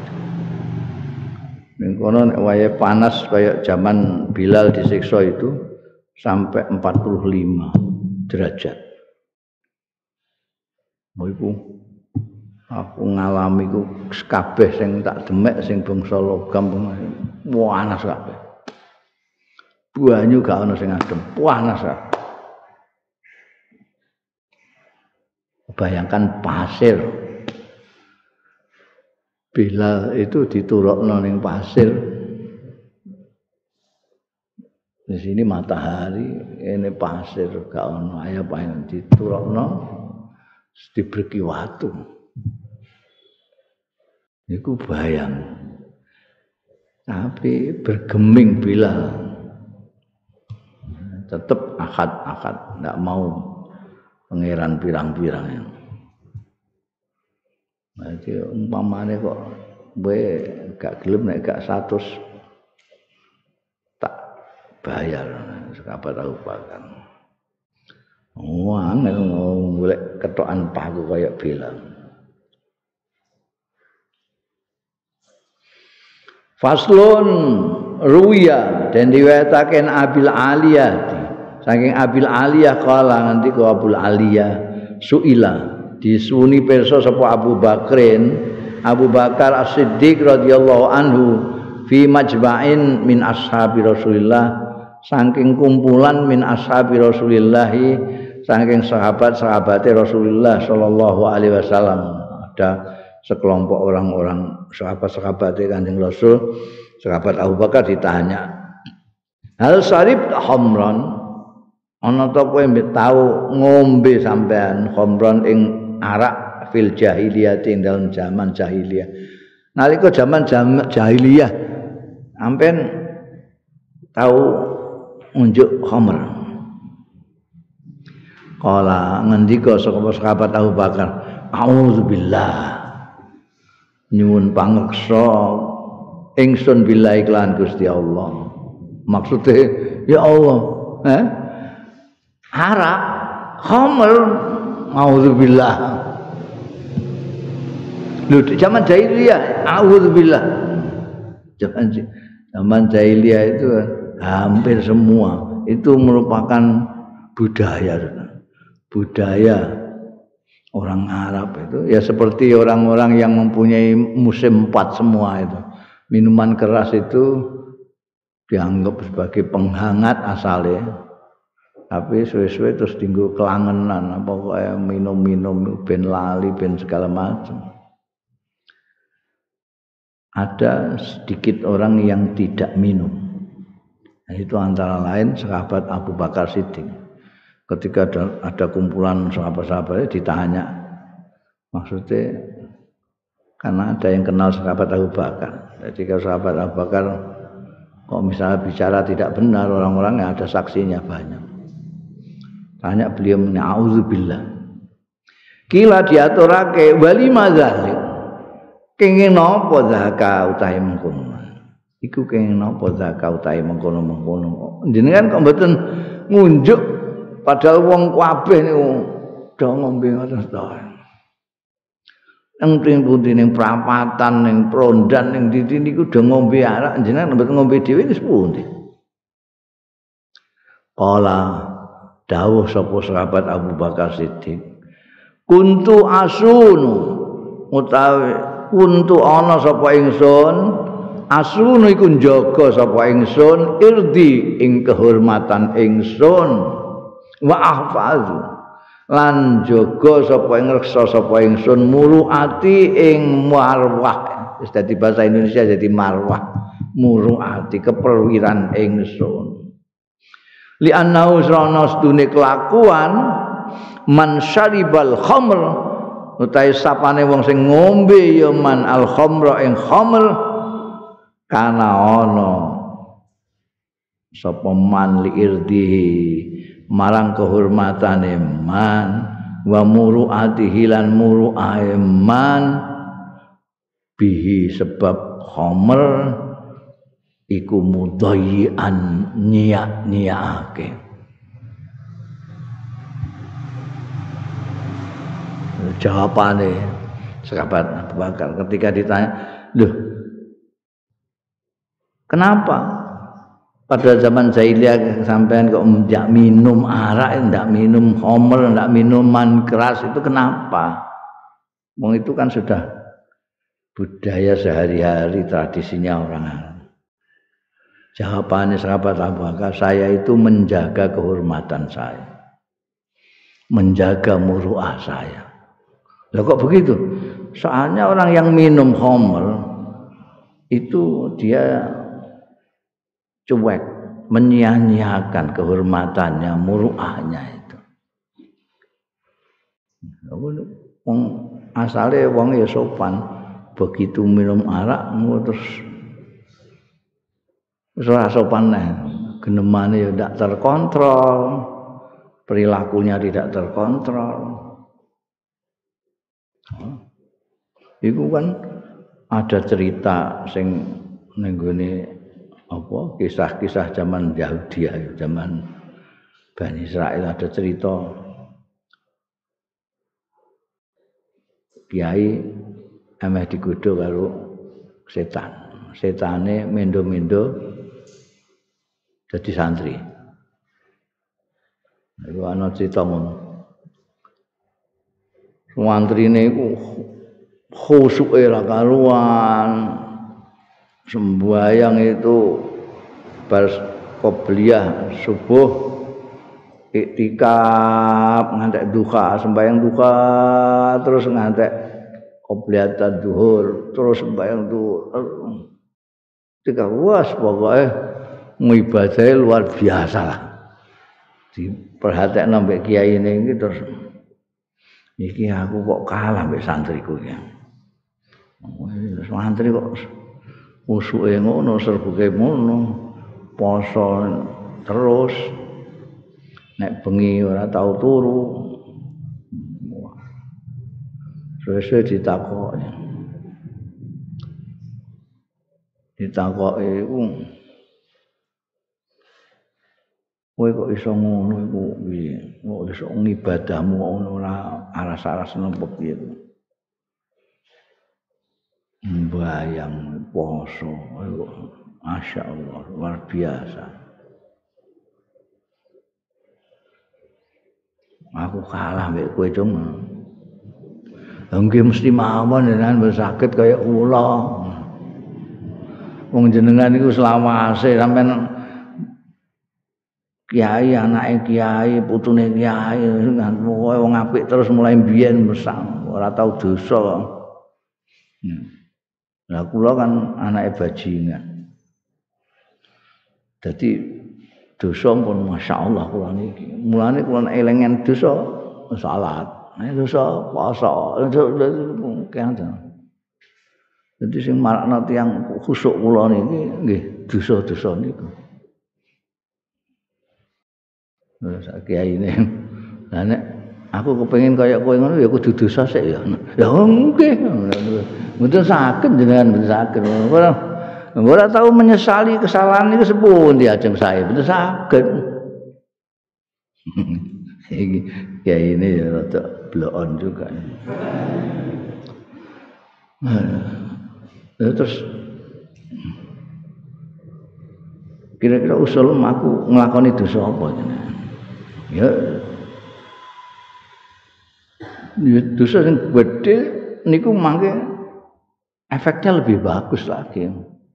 Ning kono nek wayahe panas kaya zaman Bilal disiksa itu sampai 45 derajat. Iku aku ngalami ku kabeh sing tak demek sing bangsa logam panas kabeh. Banyu gak ana sing adem, panas kabeh. Bayangkan pasir. Bilal itu diturukno ning pasir. Di sini matahari, ini pasir gak ono ayo paling diturukno dibreki watu. Iku bayang. Tapi bergeming Bilal. Tetap akad, ndak mau pangeran pirang-pirang. Jadi umpamane kok kowe gak gelem nek gak 100 tak bayar sekabat tahu pakan. Wah, angel golek ketokan paku kaya Bilal. Faslun ruya dan diwetaken Abil Aliyah saking Abil Aliyah kala nganti ku Abul Aliyah suila disuni pirsa sapa Abu Bakar As-Siddiq radhiyallahu anhu fi majma'in min ashabi Rasulillah saking kumpulan min ashabi Rasulillah saking sahabat-sahabate Rasulullah sallallahu alaihi wasallam ada sekelompok orang-orang sahabat-sahabatnya Kanjeng Rasul, sahabat Abu Bakar ditanya, hal sarib khamran, ana ta kowe tau ngombe sampean khamran ing arak fil jahiliyah ing dalam zaman jahiliyah. Nalika zaman jahiliyah, sampean tau unjuk khamr. Kala ngendika saka sahabat Abu Bakar, auzubillah. Nyuwun pangreksa ingsun billahi lan Gusti Allah. Maksude ya Allah, arak khamr auzubillah. Lho zaman jahiliyah auzubillah. Zaman jahiliyah itu hampir semua itu merupakan budaya orang Arab itu ya seperti orang-orang yang mempunyai musim 4 semua itu. Minuman keras itu dianggap sebagai penghangat asalnya. Tapi suwe-suwe terus tinggu kelangenan apa kaya minum-minum ben lali ben segala macam. Ada sedikit orang yang tidak minum. Nah, itu antara lain sahabat Abu Bakar Siddiq. Ketika ada kumpulan sahabat-sahabatnya ditanya, maksudnya karena ada yang kenal sahabat Abu Bakar. Jadi kalau sahabat Abu Bakar kok misalnya bicara tidak benar, orang-orang yang ada saksinya banyak. Tanya beliau na'udzubillah. Kila diaturake wali madzalik. Kenging napa zakah utahe mengkono. Iku kenging napa zakah utahe mengkono-mengkono. Jenengan kok mboten ngunjuk padahal wong kabeh niku do ngombe ngoten to. Nang pundi ning prapatan ning prondan ning ndi niku do ngombe arak jenengan mboten ngombe dhewe wis pundi. Kala dawuh sapa sahabat Abu Bakar Siddiq. Kuntu asunu utawi kuntu ana sapa ingsun asunu iku njaga sapa ingsun irdi ing kehormatan ingsun. Wa ahfazu lan jaga sapa ing reksa sapa ingsun muruati ing marwah. Wis dadi bahasa Indonesia jadi marwah. Muruati keperwiran ingsun. Li annahu sarana sedune kelakuan man syaribal khamr utahe sapane wong sing ngombe ya man al khamra ing khamr kana ana sapa man li irdihi marang kehormatane man wa muru'atihi lan muru'ahe man bihi sebab khamr iku mudayyan nyiak-nyiake. Jawabane sahabat Abu Bakar ketika ditanya, "Loh, kenapa pada zaman jahiliyah sampean kok ndak minum arak, ndak minum khamr, ndak minum man keras itu kenapa?" Wong itu kan sudah budaya sehari-hari, tradisinya orang Arab. Jawabannya sahabat Abu Bakar, saya itu menjaga kehormatan saya, menjaga muruah saya. Lah kok begitu? Soalnya orang yang minum khamr itu dia cuek, menyia-nyiakan kehormatannya, muruahnya itu. Wong asale wong ya sopan, begitu minum arak terus ora sopan neh, genemane ya ndak terkontrol, perilakunya tidak terkontrol. Iku kan ada cerita sing ning gone apa kisah-kisah zaman Yahudi, zaman Bani Israil ada cerita kiai ameh digodho karo setan. Setane mendo-mendo dadi santri. Iku ana cerita ngono. Santrine iku khusyuke ra karuan. Sembayang itu bar qobliyah subuh iktikaf ngantek duha, sembayang duha terus ngantek qobliyah zuhur, terus sembayang zuhur. Ketika was pokoknya ngibadahe luar biasa lah. Diperhatekno mbek kiai ini terus iki aku kok kalah mbek santriku ya. Santri kok usuke ngono, serbuke ngono, poso terus nek bengi ora tau turu. Suwe-suwe ditakoki. Ditakoki iku kowe kok iso ngono iku piye? Kok iso ngibadahmu ngono ora aras-aras napa piye? Mbayang poso, masyaallah luar biasa. Aku kalah mbek kowe dong. Nggih mesti mawon jenengan wis saged kaya kula. Wong jenengan iku selawase sampean kiai, anake kiai, putune kiai, pokoke wong apik terus mulai mbiyen mesang, ora tau dosa. Lah kula kan anake bajingan. Dadi dosa pun masyaallah kula niki. Mulane kula elengen dosa salat, dosa puasa, Jadi sing marakna tiyang khusuk kula niki nggih dosa-dosa niku. Kiai ini, lah nek aku kepengin kaya kowe ngono ya kudu dosa sik ya. Ya nggih. Mboten saged jenengan mboten saged. Ora tahu menyesali kesalahan niku sepundi ajeng saya, mboten saged. Iki kiai ini ya rada blokon juga. Terus kira-kira usul aku nglakoni dosa apa jenengan? Ya dosa sing gedhe niku mangke efeknya lebih bagus lagi.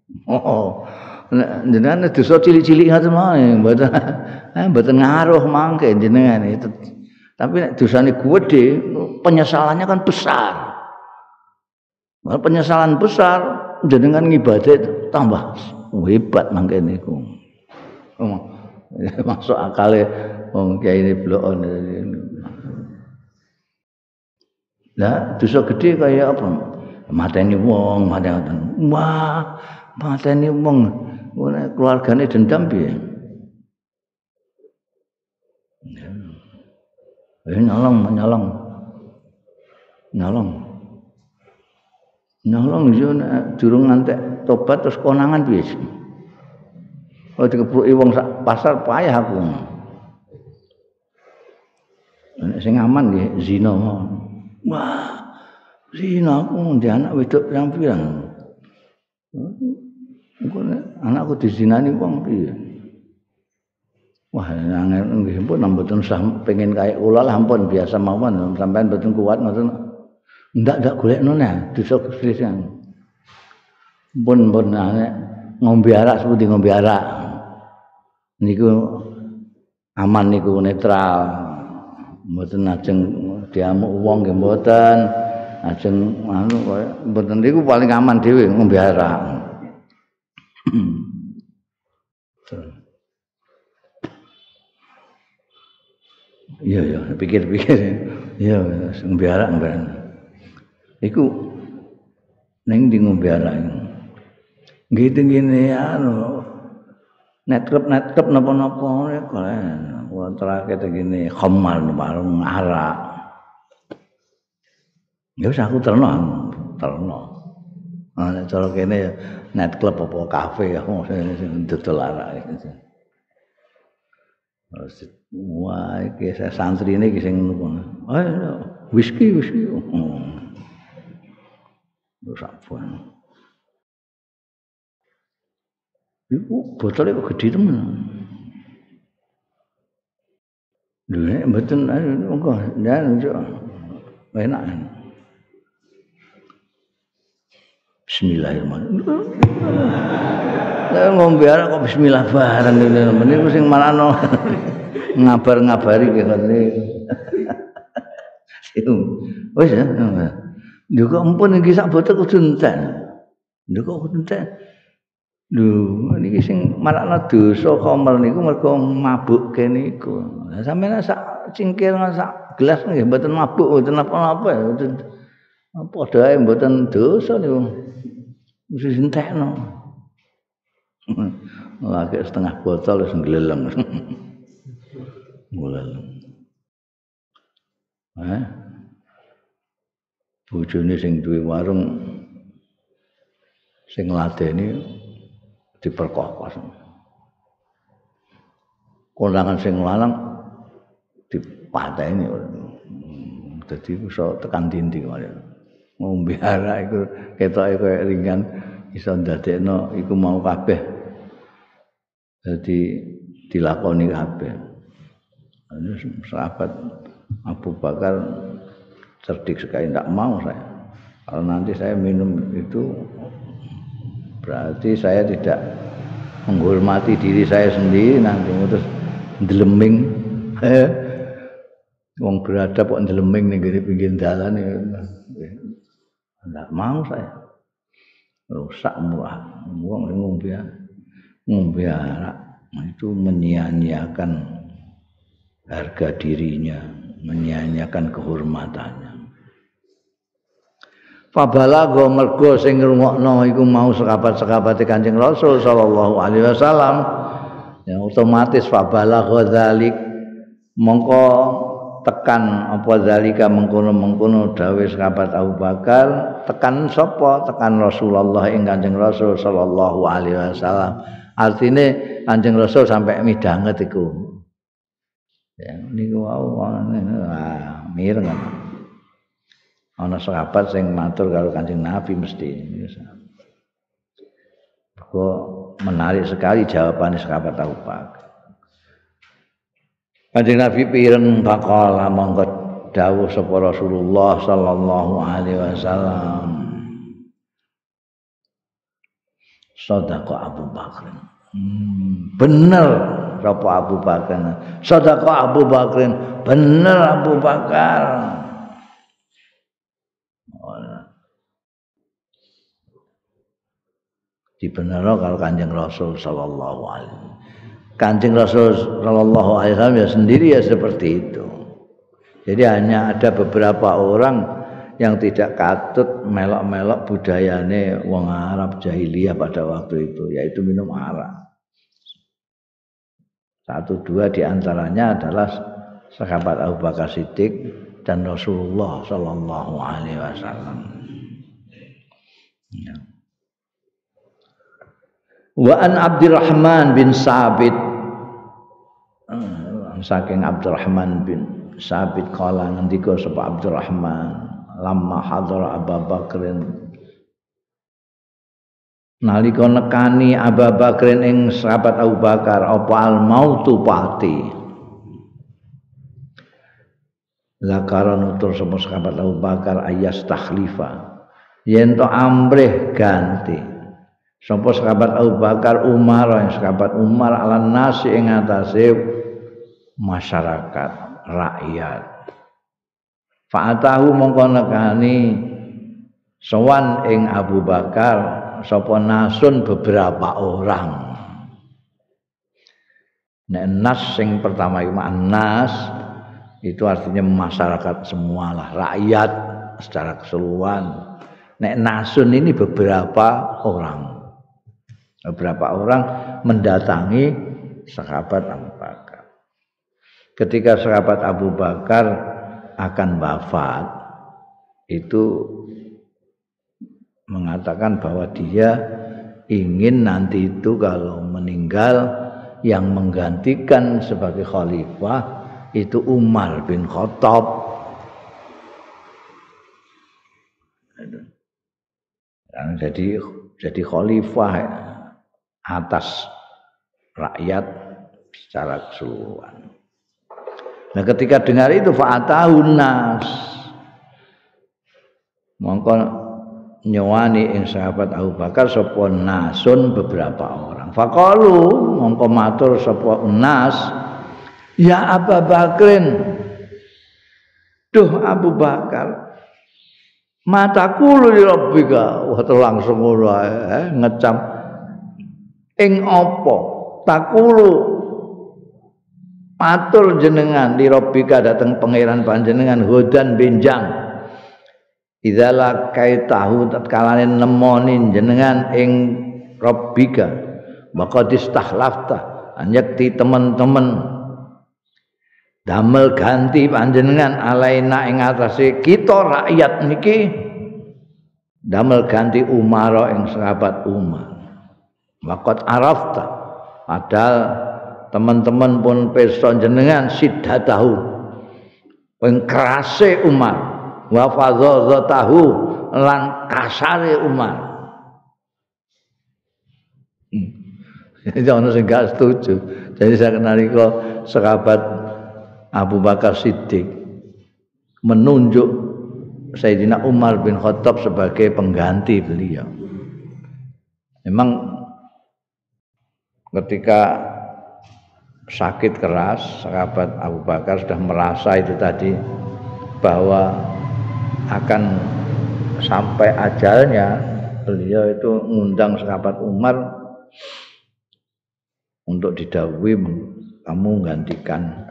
Jenengan dosa cilik-cilik ngoten mawon mboten ngaruh mangke jenengan itu. Tapi nek dosane gedhe penyesalannya kan besar. Penyesalan besar jenengan ngibadah tambah hebat mangke niku. Masuk akale wong kiai ini blokon. Lah dosa gedhe kaya apa? Mateni wong, mateni. Wah, mateni wong keluargane dendam piye? Nyolong yo nek durung ngantek tobat terus konangan piye? Oh dikepruki wong sak pasar payah aku. Nek sing aman nggih zina. Wah, zina aku ndek anak wedok pirang-pirang. Anakku dizinani wong piye? Wah, angel nggih pun mboten usah pengen kaya kula lah ampun biasa mawon sampean mboten kuat ngoten. Ndak golekno neh dosa kesrisan. Pun ngombe arak seperti ngombe arak. Niku aman niku netral. Mboten ajeng diamuk wong nggih mboten. Ajeng anu kaya mboten niku paling aman dhewe ngombe arak. Iya pikir-pikir. Iya ngombe arak mben. Iku ning ndi ngombe arak. Nggih ngene anu netrep napa-napa kalen. Wong terakhir ngene khamar warung arak. Ya wis aku terno. Nek cara kene ya net club apa kafe sing dodol arak iki. Wah, iki santrine iki sing ngono. Ayo whisky. Sampun. Iku botolnya kok gede temen. Lha mboten monggo ndak enak. Bismillahirrahmanirrahim. Lah ngombe arak kok bismillah bareng ngene niku sing malano ngabar-ngabari ngene. Wis ya. Lho kok ampun iki sak botol kudu entek. Lho kok kudu entek. Lho niki sing marakna dosa khamr niku mergo mabukke niku. Lah sampeyan sak cingkir sak gelas nggih mboten mabuk mboten apa-apa ya. Padha ae mboten dosa niku. Mesti entekno. Lagi setengah botol wis ngleleng. Ngleleng. Bojone sing duwe warung sing ngladeni diperkokos. Kondangan sing lanang dipateni. Dadi iso tekan dinding kaya. Ngombe arak iku ketoke kaya ringan iso ndadekno iku mau kabeh. Dadi dilakoni kabeh. Sahabat Abu Bakar cerdik sekali, tidak mau saya. Kalau nanti saya minum itu berarti saya tidak menghormati diri saya sendiri nanti terus ndeleming. Wong beradab kok ndeleming ning pinggir dalan ya. Tidak mau saya. Rusak murah. Wong ngombe arak itu menyia-nyiakan harga dirinya, menyia-nyiakan kehormatannya. Fabalagha mergo sing ngrungokno iku mau sekabat-sekabate Kanjeng Rasul sallallahu alaihi wasallam. Ya otomatis fabalagha dzalik mongko tekan apa zalika mengkono-mengkono dawuh sahabat Abu Bakar, tekan sapa? Tekan Rasulullah ing Kanjeng Rasul sallallahu alaihi wasallam. Artine Kanjeng Rasul sampai midanget iku. Ya niku wau mireng. Ana sahabat sing matur karo Kanjeng Nabi mesti. Kok menarik sekali jawaban sahabat Abu Bakar. Kanjeng Nabi pireng bakal monggo dawuh sapa Rasulullah sallallahu alaihi wasallam. Sadaqa Abu Bakar. Bener sapa Abu Bakar. Sadaqa Abu Bakar. Bener Abu Bakar. Dibenerno kalau Kanjeng Rasul sallallahu alaihi wasallam. Kanjeng Rasul sallallahu alaihi wasallam ya sendiri ya seperti itu. Jadi hanya ada beberapa orang yang tidak katut melok-melok budayane wong Arab jahiliyah pada waktu itu, yaitu minum arak. Satu dua di antaranya adalah sahabat Abu Bakar Siddiq dan Rasulullah Sallallahu Alaihi Wasallam. Ya. Wa an Abdurrahman bin Sabit, saking Abdurrahman bin Sabit kala ngendika sapa Abdurrahman lamma hadara Abu Bakrin, nalika nekani Abu Bakrin ing sahabat Abu Bakar apa al mautu pati, zakara nutur sapa sahabat Abu Bakar ayas takhlifa, yen to amrih ganti sapa sahabat Abu Bakar Umar yang sahabat Umar ala nasi ing atase masyarakat rakyat. Fa'atahu mongko nekani sowan ing Abu Bakar sapa nasun beberapa orang. Nek nas sing pertama iku nas itu artinya masyarakat semualah, rakyat secara keseluruhan. Nek nasun ini beberapa orang. Beberapa orang mendatangi sahabat Abu Bakar. Ketika sahabat Abu Bakar akan wafat, itu mengatakan bahwa dia ingin nanti itu kalau meninggal yang menggantikan sebagai khalifah itu Umar bin Khattab. Jadi khalifah atas rakyat secara keseluruhan. Nah ketika dengar itu fa'atahun nas, mongko nyewani ing sahabat Abu Bakar sapa nasun beberapa orang. Faqalu mongko matur sapa nas, ya Abu Bakrin, duh Abu Bakar, mataku li rabbika, wah langsung ngono ngecam ing apa takulu matur jenengan di Rabbika dateng pangeran panjenengan hudan benjang idzala kaitahu tatkalane nemoni jenengan ing Rabbika maka distahlafta anyekti teman-teman damel ganti panjenengan alaina ing atase kita rakyat niki damel ganti Umar ing sahabat Umar waqat arafta padahal teman-teman pun pirsa jenengan siddatahu ing kerase Umar wa fadzatahu lan kasare Umar. Jangan sing gak setuju. Jadi saya nalika sahabat Abu Bakar Siddiq menunjuk Sayyidina Umar bin Khattab sebagai pengganti beliau. Memang ketika sakit keras, sahabat Abu Bakar sudah merasa itu tadi bahwa akan sampai ajalnya, beliau itu mengundang sahabat Umar untuk didhawuhi kamu gantikan.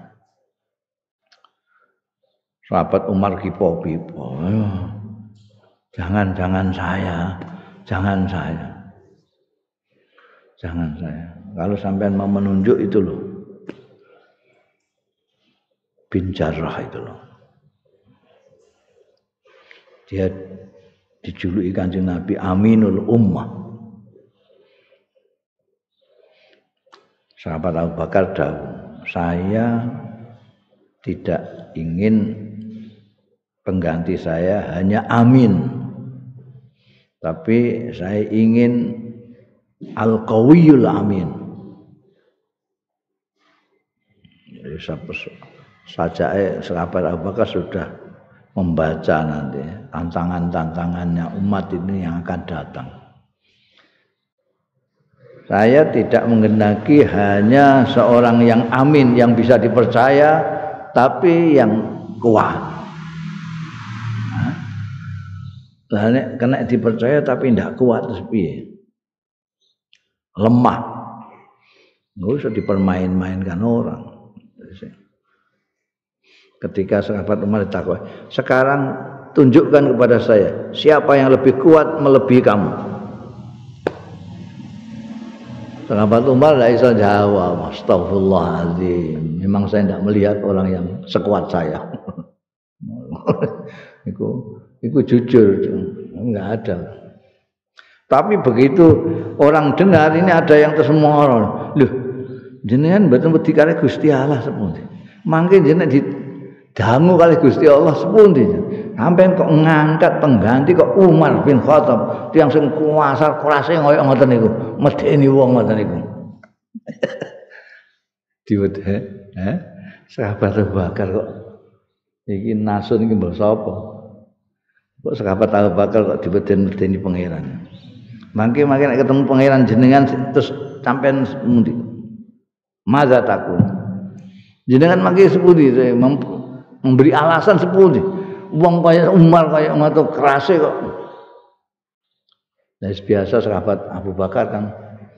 Sahabat Umar kipo-kipo, jangan saya. Kalau sampean mau menunjuk itu loh, bin Jarrah itu loh. Dia dijuluki Kanjeng Nabi Aminul Ummah. Sahabat Abu Bakar dawuh, saya tidak ingin pengganti saya hanya amin, tapi saya ingin al-qawiyul amin. Jadi saja sahabat Abu Bakar sudah membaca nanti tantangan-tantangannya umat ini yang akan datang. Saya tidak menghendaki hanya seorang yang amin, yang bisa dipercaya, tapi yang kuat. Lah nek kena dipercaya tapi tidak kuat terus piye? Lemah. Enggak usah dipermain-mainkan orang. Ketika sahabat Umar ditakoi, sekarang tunjukkan kepada saya siapa yang lebih kuat melebihi kamu. Sahabat Umar tidak bisa jawab. Astagfirullahaladzim. Memang saya tidak melihat orang yang sekuat saya. Itu jujur, enggak ada. Tapi begitu orang dengar ini ada yang tersemoron. Loh, jenengan mboten wedi kali Gusti Allah sepundi. Mangke jenengan didangu kali Gusti Allah sepundi. Sampeyan kok ngangkat pengganti kok Umar bin Khattab, tiyang sing kuwasa kerase koyo ngoten niku, medeni wong ngoten niku. Diwedhe, sahabat Abu Bakar kok iki nasun iki mbok sapa? Kok sahabat Abu Bakar kok diweden-wedeni pangeran. Mangke nek ketemu pangeran jenengan terus sampean sepundi? Maza takun. Jenengan mangke sepundi memberi alasan sepundi? Wong kaya Umar kaya ngono kerase kok. Nah, biasa sahabat Abu Bakar kan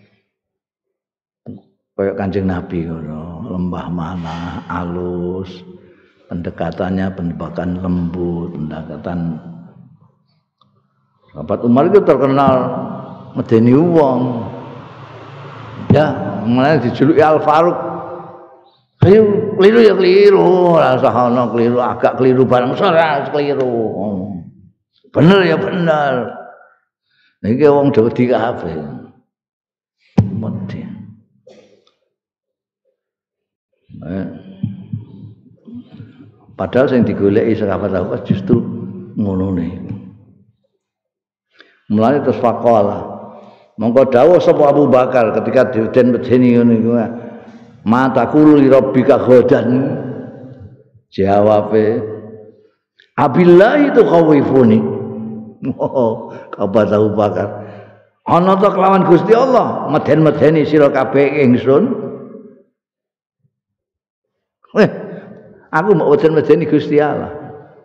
kaya Kanjeng Nabi ngono, lembah mana, halus, pendekatannya pendekatan lembut, pendekatan. Sahabat Umar itu terkenal medeni wong. Ya, mulai dijuluki Al Faruq. Keliru ya keliru, rasa ana keliru, agak keliru barang ora keliru. Bener ya bener. Niki wong wedi kabeh. Mati. Padahal sing digoleki sahabat aku justru ngono ne. Mulane terus faqala. Monggo dawuh sapa Abu Bakar ketika diuden-wedeni ngono iku. Mata kulu li rabbika ghadan. Jawabe Abillah itu khawifuni. Oh, kabar Abu Bakar. Ana ta kelawan Gusti Allah meden-medeni sira kabeh ingsun. Aku mau meden-medeni Gusti Allah.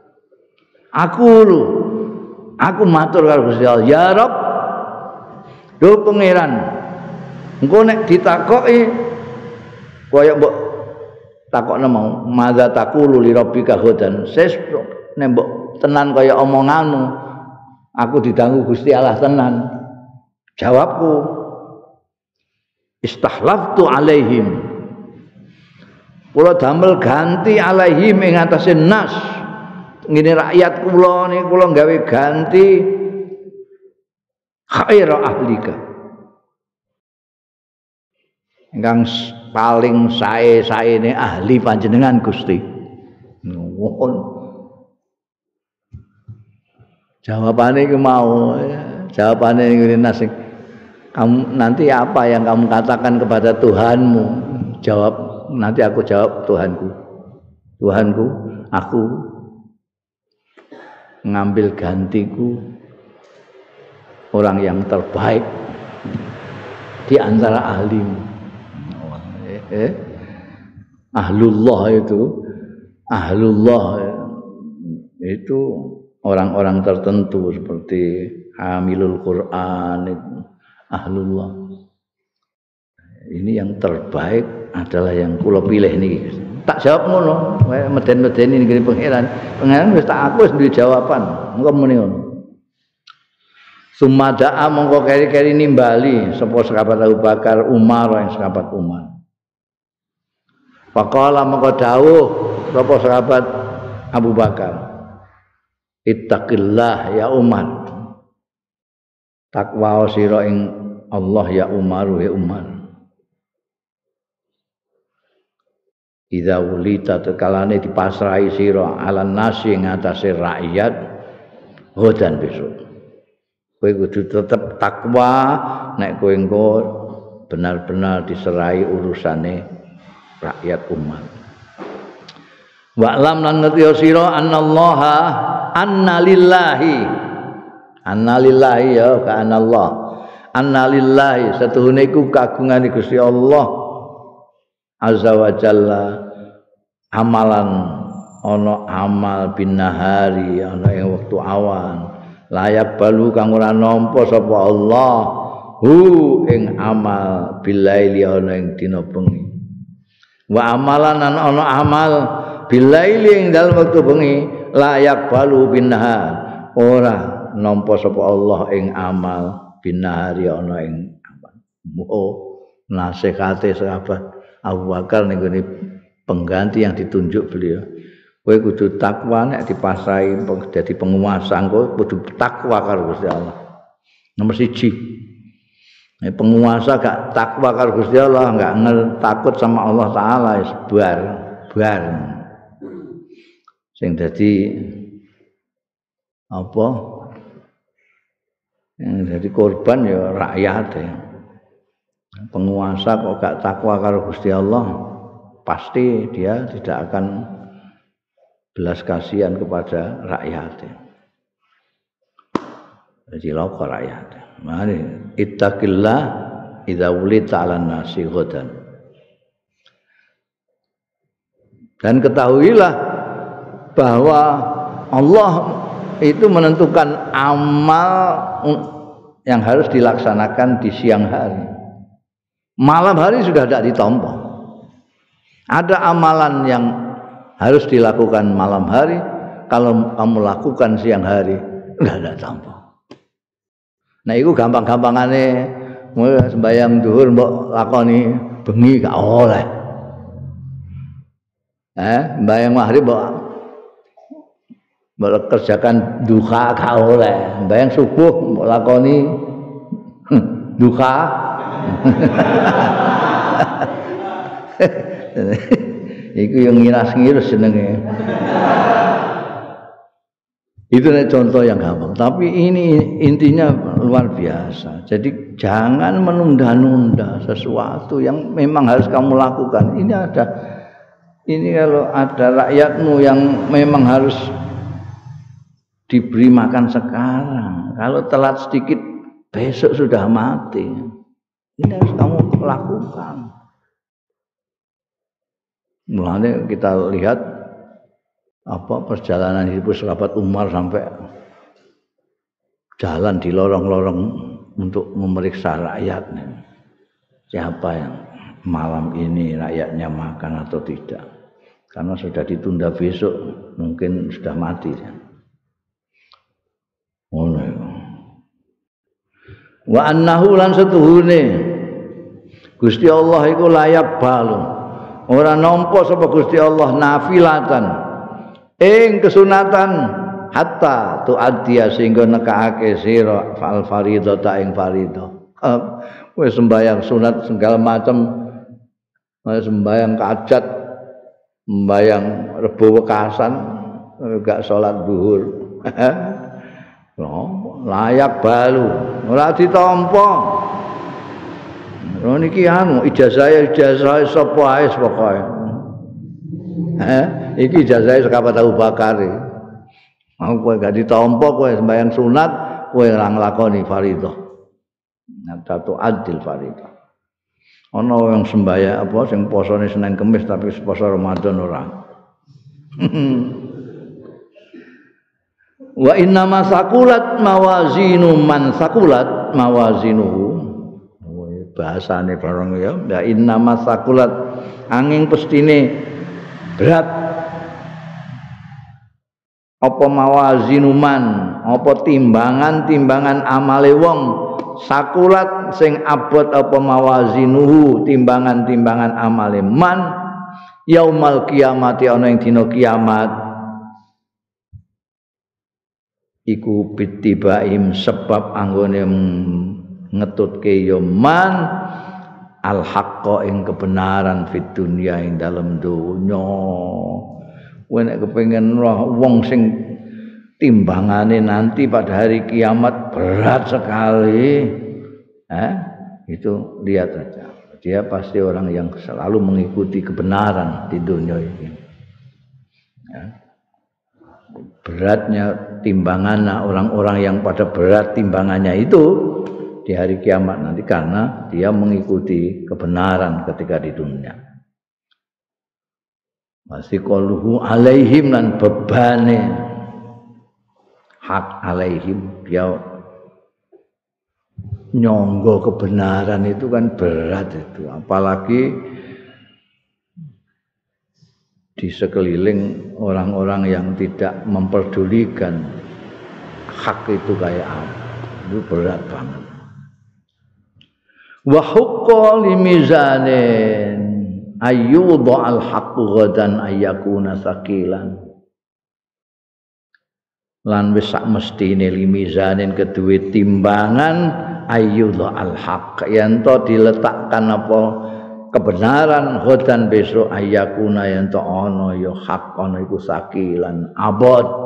Aku matur karo Gusti Allah, ya Rabb. Duh pangeran. Engko nek ditakoki kaya mbok takokne mau madza taqulu li rabbika ghadan ses nek mbok tenan kaya omonganmu aku didangu Gusti Allah tenan jawabku istahlaftu alaihim kula damel ganti alaihim ing atase nas ngene rakyat kula niki kula gawe ganti khaira ahlika ingkang paling sae-saene ahli panjenengan Gusti. Nuwun. Jawabane iki mau, jawabane ngene nasi. Kamu nanti apa yang kamu katakan kepada Tuhanmu? Jawab, nanti aku jawab Tuhanku. Tuhanku, aku ngambil gantiku orang yang terbaik di antara ahlimu. Ahlullah itu orang-orang tertentu seperti hamilul Quran itu ahlullah. Ini yang terbaik adalah yang kula pilih niki. Tak jawab ngono, meden-medeni niki pangeran. Pangeran wis tak aku wis duwe jawaban. Engko muni ngono. Sumada'a mongko keri-keri nimbali sapa sahabat Abu Bakar Umar yang sahabat Umar. Faqala maka dawuh sapa sahabat Abu Bakar ittaqillah ya Umar takwa sira ing Allah ya Umar ya Umar idza ulita tekalane dipasrahi sira alan nasi ing atase rakyat hodan besok kowe kudu tetep takwa nek kowe engko benar-benar diserahi urusane rakyat umat. Wa'lam lan ngerti sira annallaha annalillahi ya ka anallah annalillahi satuhune iku kagungane Gusti Allah azza wa jalla amalan ana amal binahari ana ing wektu awan layak balu kang ora nampa sapa Allah hu ing amal bilaili ana ing dina bengi wa amalan ana amal bilaili ing dalem wektu bengi layak balu binahar ora nampa sapa Allah ing amal binahari ana ing amal. Nasihate sahabat Abu Bakar ning pengganti yang ditunjuk beliau. Kowe kudu takwa nek dipasrai dadi penguasa engko kudu takwa karo Gusti Allah. Nomor 1. Penguasa gak takwa karo Gusti Allah, gak takut sama Allah taala wis bar. Sing dadi apa? Yang dadi korban ya rakyat ya. Penguasa kok gak takwa karo Gusti Allah, pasti dia tidak akan belas kasihan kepada rakyatnya. Jadi loko rakyat. Mari ittaqillah idza wulita 'alan nasi ghadan. Dan ketahuilah bahwa Allah itu menentukan amal yang harus dilaksanakan di siang hari. Malam hari sudah tidak ditampa. Ada amalan yang harus dilakukan malam hari, kalau kamu lakukan siang hari enggak ada tampa. Nah itu gampang-gampangane sembahyang zuhur mbok lakoni bengi gak oleh. Sembahyang maghrib mbok kerjakan duha gak oleh. Sembahyang subuh mbok lakoni duha. Iku yang ngiras-ngiras jenenge. Itu contoh yang gampang, tapi ini intinya luar biasa. Jadi jangan menunda-nunda sesuatu yang memang harus kamu lakukan. Ini kalau ada rakyatmu yang memang harus diberi makan sekarang. Kalau telat sedikit besok sudah mati. Ini harus kamu lakukan. Mulanya kita lihat perjalanan hidup sahabat Umar sampai jalan di lorong-lorong untuk memeriksa rakyatnya. Siapa yang malam ini rakyatnya makan atau tidak. Karena sudah ditunda besok, mungkin sudah mati. Wa annahu lan setuhune Gusti Allah iku layak balu. Ora nampa sapa Gusti Allah nafilatan ing kesunatan hatta tuaddiya sehingga nekake sira fal faridata ing faridah. Wis sembahyang sunat segala macam, sembahyang hajat, sembahyang rebo wekasan, gak salat zuhur. Layak balu, ora ditampa. Niki ijazah sapa ae pokoke. Iki ijazah sahabat Abu Bakar. Kowe gak ditampa kowe sembahyang sunat, kowe ora nglakoni fardhu. Tatu adil fardhu. Ana wong sembahyang sing posone Senin Kamis tapi poso Ramadan ora. Wa inna ma saqulat mawazinu man saqulat mawazinuhu. Bahasane barang ya inna ma saqulat angin pestine berat apa mawazinuman apa timbangan amale wong sakulat sing abot apa mawazinuhu timbangan amale man yaumal kiamati ana ing dina kiamat iku bitibaim sebab anggone ngetutke ya man al haqqa ing kebenaran fid dunya ing dalem donya. Kowe nek kepengin roh wong sing timbangane nanti pada hari kiamat berat sekali, itu lihat saja. Dia pasti orang yang selalu mengikuti kebenaran di dunia ini. Beratnya timbangan orang-orang yang pada berat timbangannya itu di hari kiamat nanti karena dia mengikuti kebenaran ketika di dunia. Wasiqaluhu alaihim lan bebane hak alaihim dia nyonggo kebenaran itu kan berat itu apalagi di sekeliling orang-orang yang tidak memperdulikan hak itu kayak apa. Itu berat banget. Wa hukka limizanin ayyudha al-haqqu ghadan ayyakuna saqilan. Lan wis sak mestine limizanin kedue timbangan ayyudha al-haqq yen to diletakkan apa kebenaran ghadan besok ayyakuna yen to ana ya hak ana iku saqilan abot.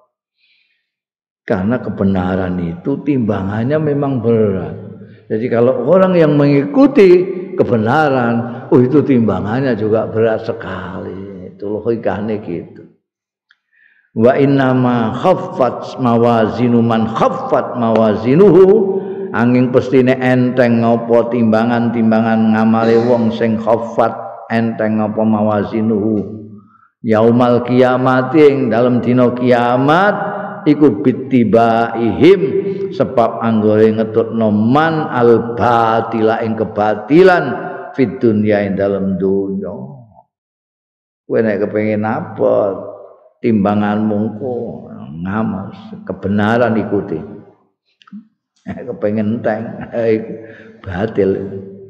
Karena kebenaran itu timbangannya memang berat. Jadi kalau orang yang mengikuti kebenaran, itu timbangannya juga berat sekali. Itu logikanya gitu. Wa innama khaffat mawazinu man khaffat mawazinuhu, angin pestine enteng apa timbangan-timbangan ngamale wong sing khaffat enteng apa mawazinuhu. Yaumal kiamat ing dalam dina kiamat iku bittibaihim sebab anggore ngetutno man al batila ing kebatilan fid dunya ing dalem dunya. Kowe nek kepengin apa timbanganmu ku ngamas kebenaran ikuti. Nek kepengin enteng batil.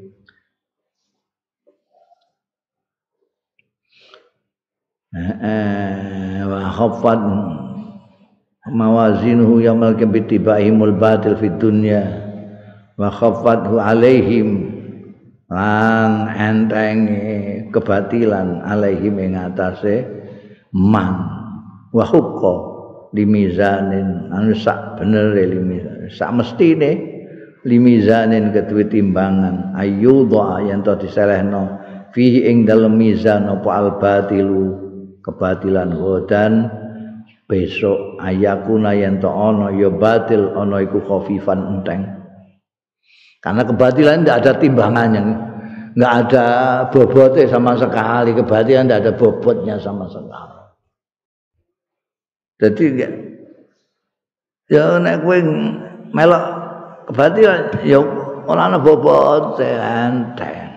Wa khaffat mawazinuhu yamal kibitibahimul batil fid dunya wa khaffathu alaihim lan entenge kebatilan alaihim ing atase man wa hukka limizanin anu sak benere limizan sak mestine limizanin kedue timbangan ayyudha yen to diselehno fihi ing dalem mizan apa al batilu kebatilan godan besok ayakuna yen to ana ya batil ana iku khafifan enteng. Karena kebatilan tidak ada timbangannya, enggak ada bobotnya sama sekali, kebatilan tidak ada bobotnya sama sekali. Jadi ya nek kowe melok kebatilan ya ora ana bobote enteng.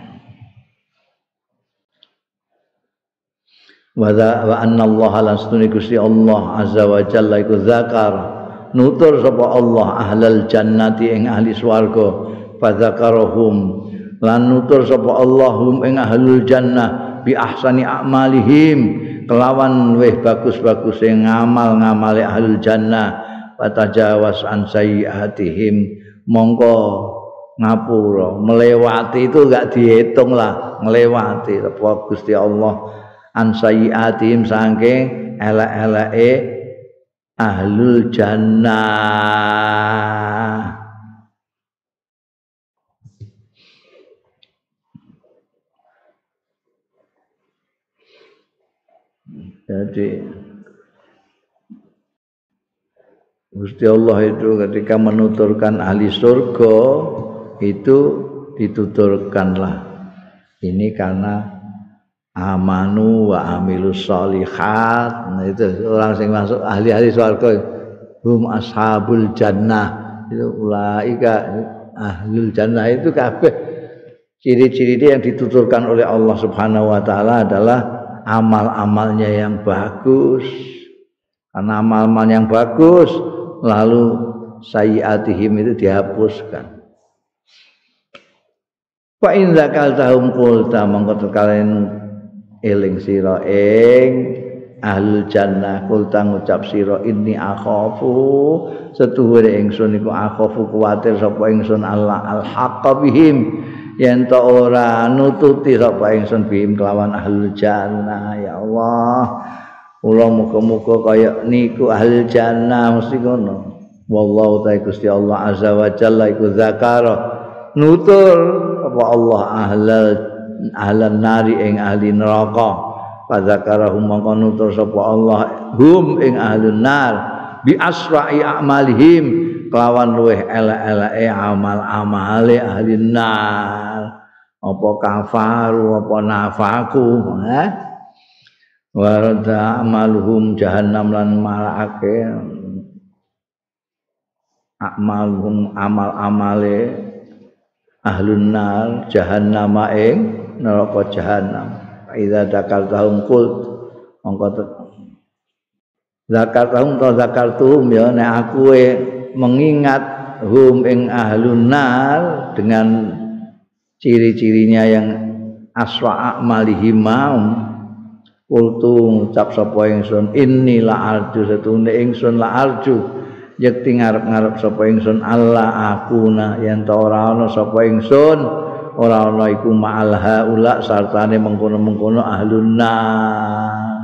Wa anna Allah lan sunni Gusti Allah azza wa jalla iku zakar nutur sapa Allah ahlal jannati ing ahli swarga fa zakarahum lan nutur sapa Allahum ing ahlul jannah bi ahsani a'malihim kelawan luwih bagus-bagus sing ngamal-ngamale ahlul jannah patajawas an sayyiatihim mongko ngapura melewati itu enggak dihitung lah melewati apa Gusti Allah an sayyiatihim saking elek-eleke ahlul jannah. Jadi Gusti Allah itu ketika menuturkan ahli surga itu dituturkanlah ini karena amanu wa amilus sholihat. Nah, itu orang yang masuk ahli-ahli surga hum ashabul jannah itu ulaika ahlul jannah itu kabeh ciri-ciri yang dituturkan oleh Allah Subhanahu wa taala adalah amal-amalnya yang bagus. Karena amal-amal yang bagus lalu sayyiatihim itu dihapuskan. Fa in zakaltahum qulta mangko kalian eling sira ing ahlul jannah kulta ngucap sira inni akhafu setuhure ingsun iku akhafu kuwatir sapa ingsun Allah al-haqqa bihim yen ta ora nututi sapa ingsun bihim kelawan ahlul jannah ya Allah kula muga-muga kaya niku ahlul jannah mesti ngono wallahu ta'ala Gusti Allah azza wa jalla iku zakara nutur apa Allah ahlan nari ing ahli neraka fadzakarahum mongko nutur sapa Allah hum ing ahlun nar bi asra'i a'malihim kelawan luweh elek-eleke amal-amale ahli nar apa kafaru apa nafaku warada amaluhum jahannam lan malake amalhum amal-amale ahlun nar jahannama ing neraka jahanam. Idza dakaltahum qult mongko zakartum to zakartum ya nek aku mengingat hum ing ahlun nar dengan ciri-cirinya yang aswa malihimam kultu ngucap sapa ingsun inni la arju setune ingsun la arju yekti ngarep-ngarep sapa ingsun Allah akuna yen ta ora ana sapa ingsun ora ana iku ma'al haula sartane mengkono-mengkono ahlun nar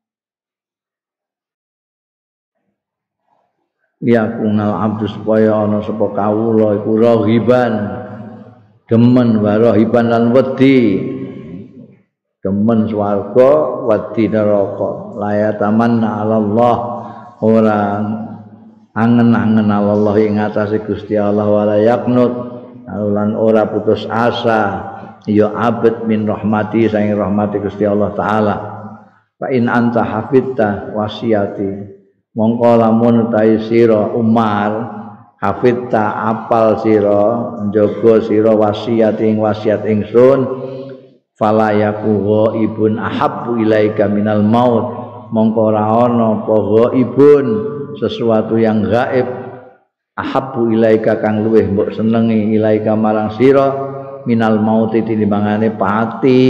ya kunal abdu supaya ana sapa kawula iku rahiban demen wa rahiban lan wedi demen swarga wedi neraka la tamanna 'ala Allah ora angen-angen Allah ing atase Gusti Allah wala yaqnut lan ora putus asa ya abad min rahmati saing rahmati Gusti Allah taala fa in anta hafidta wasiati mongko lamun ta'i sira Umar hafidta apal sira njaga sira wasiat ing wasiat ingsun fala yaku ibun ahabbu ilaika minal maut mongko ora ana apa ibun sesuatu yang gaib ahabbu ilaika kang luweh mbok senengi ilaika marang sira minal maut tinimbangane pati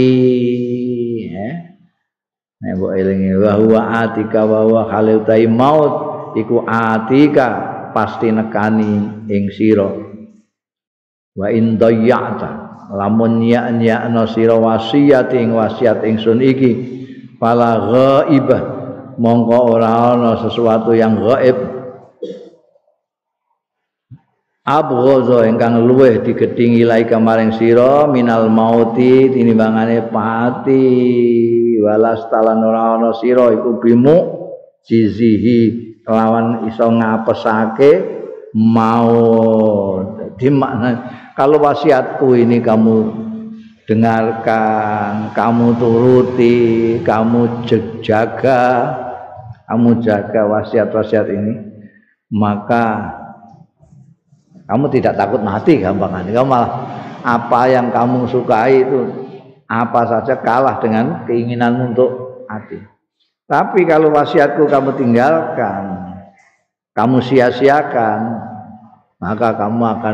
nek mbok elingi wa huwa atika wa huwa khalitai maut iku atika pasti nekani ing sira wa in dayya'ta lamun nya'na sira wasiat ing wasiat ingsun iki fala ghaibah mongko ora ana sesuatu yang gaib abghaza ingkang luweh digedhingi laika maring sira minal mauti tinimbangane pati walas talan ora ana sira iku bimu jizihi lawan iso ngapesake mau dadi makna kalau wasiatku ini kamu dengarkan, kamu turuti, kamu jaga wasiat-wasiat ini, maka kamu tidak takut mati gampangan. Kamu malah apa yang kamu sukai itu apa saja kalah dengan keinginanmu untuk mati. Tapi kalau wasiatku kamu tinggalkan, kamu sia-siakan, maka kamu akan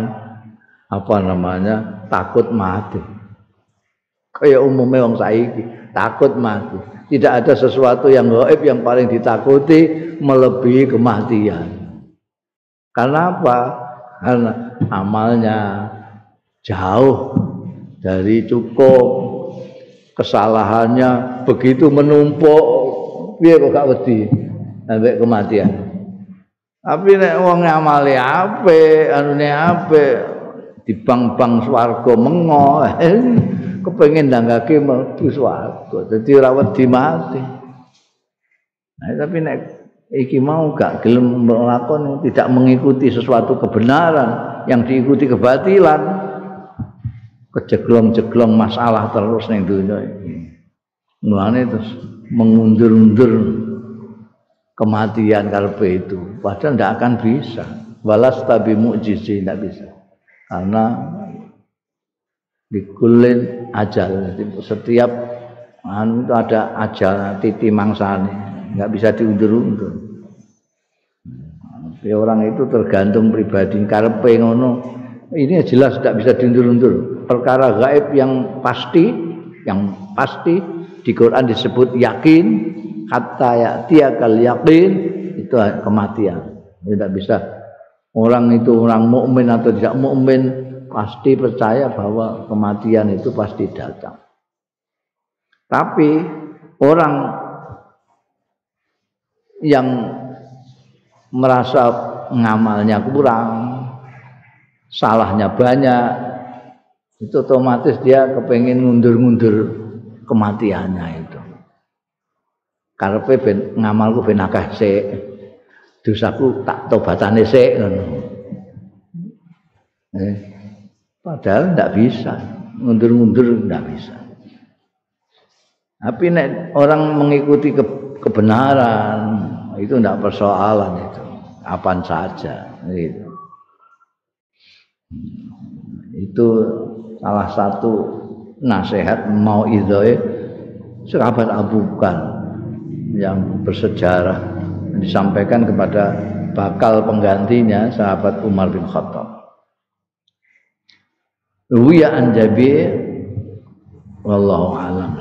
takut mati. Kayak umumnya wong saiki takut mati. Tidak ada sesuatu yang gaib yang paling ditakuti melebihi kematian. Karena apa? Karena amalnya jauh dari cukup, kesalahannya begitu menumpuk, piye kok gak wedi sampai kematian. Tapi nek wong ngamali apik, anune apik, di bang-bang swarga mengo, kepengin ndanggake mlebu swarga, dadi ora wedi mati. Nah, tapi nek iki mau gak gelem melakukan tidak mengikuti sesuatu kebenaran yang diikuti kebatilan kejeglong-jeglong masalah terus ning dunia ini mulane terus mengundur-undur kematian karepe itu padahal tidak akan bisa walas tabi mu'jizi tidak bisa karena dikulin ajal setiap itu ada ajal titi mangsane nggak bisa diundur-undur. Orang itu tergantung pribadi. Karepe ngono, ini jelas tidak bisa diundur-undur. Perkara gaib yang pasti di Quran disebut yakin, hatta ya'tiyakal yakin itu kematian. Tidak bisa. Orang itu orang mukmin atau tidak mukmin pasti percaya bahwa kematian itu pasti datang. Tapi orang yang merasa ngamalnya kurang, salahnya banyak, itu otomatis dia kepengen ngundur-ngundur kematiannya itu. Karepe ben ngamalku ben akeh sik, dosaku tak tobatane sik ngono. Padahal ndak bisa, ngundur-ngundur ndak bisa. Tapi nek orang mengikuti kebenaran itu tidak persoalan itu kapan saja itu salah satu nasihat mau idoi sahabat Abu Bakar yang bersejarah disampaikan kepada bakal penggantinya sahabat Umar bin Khattab. Ruwiya an Jabir wallahu alam.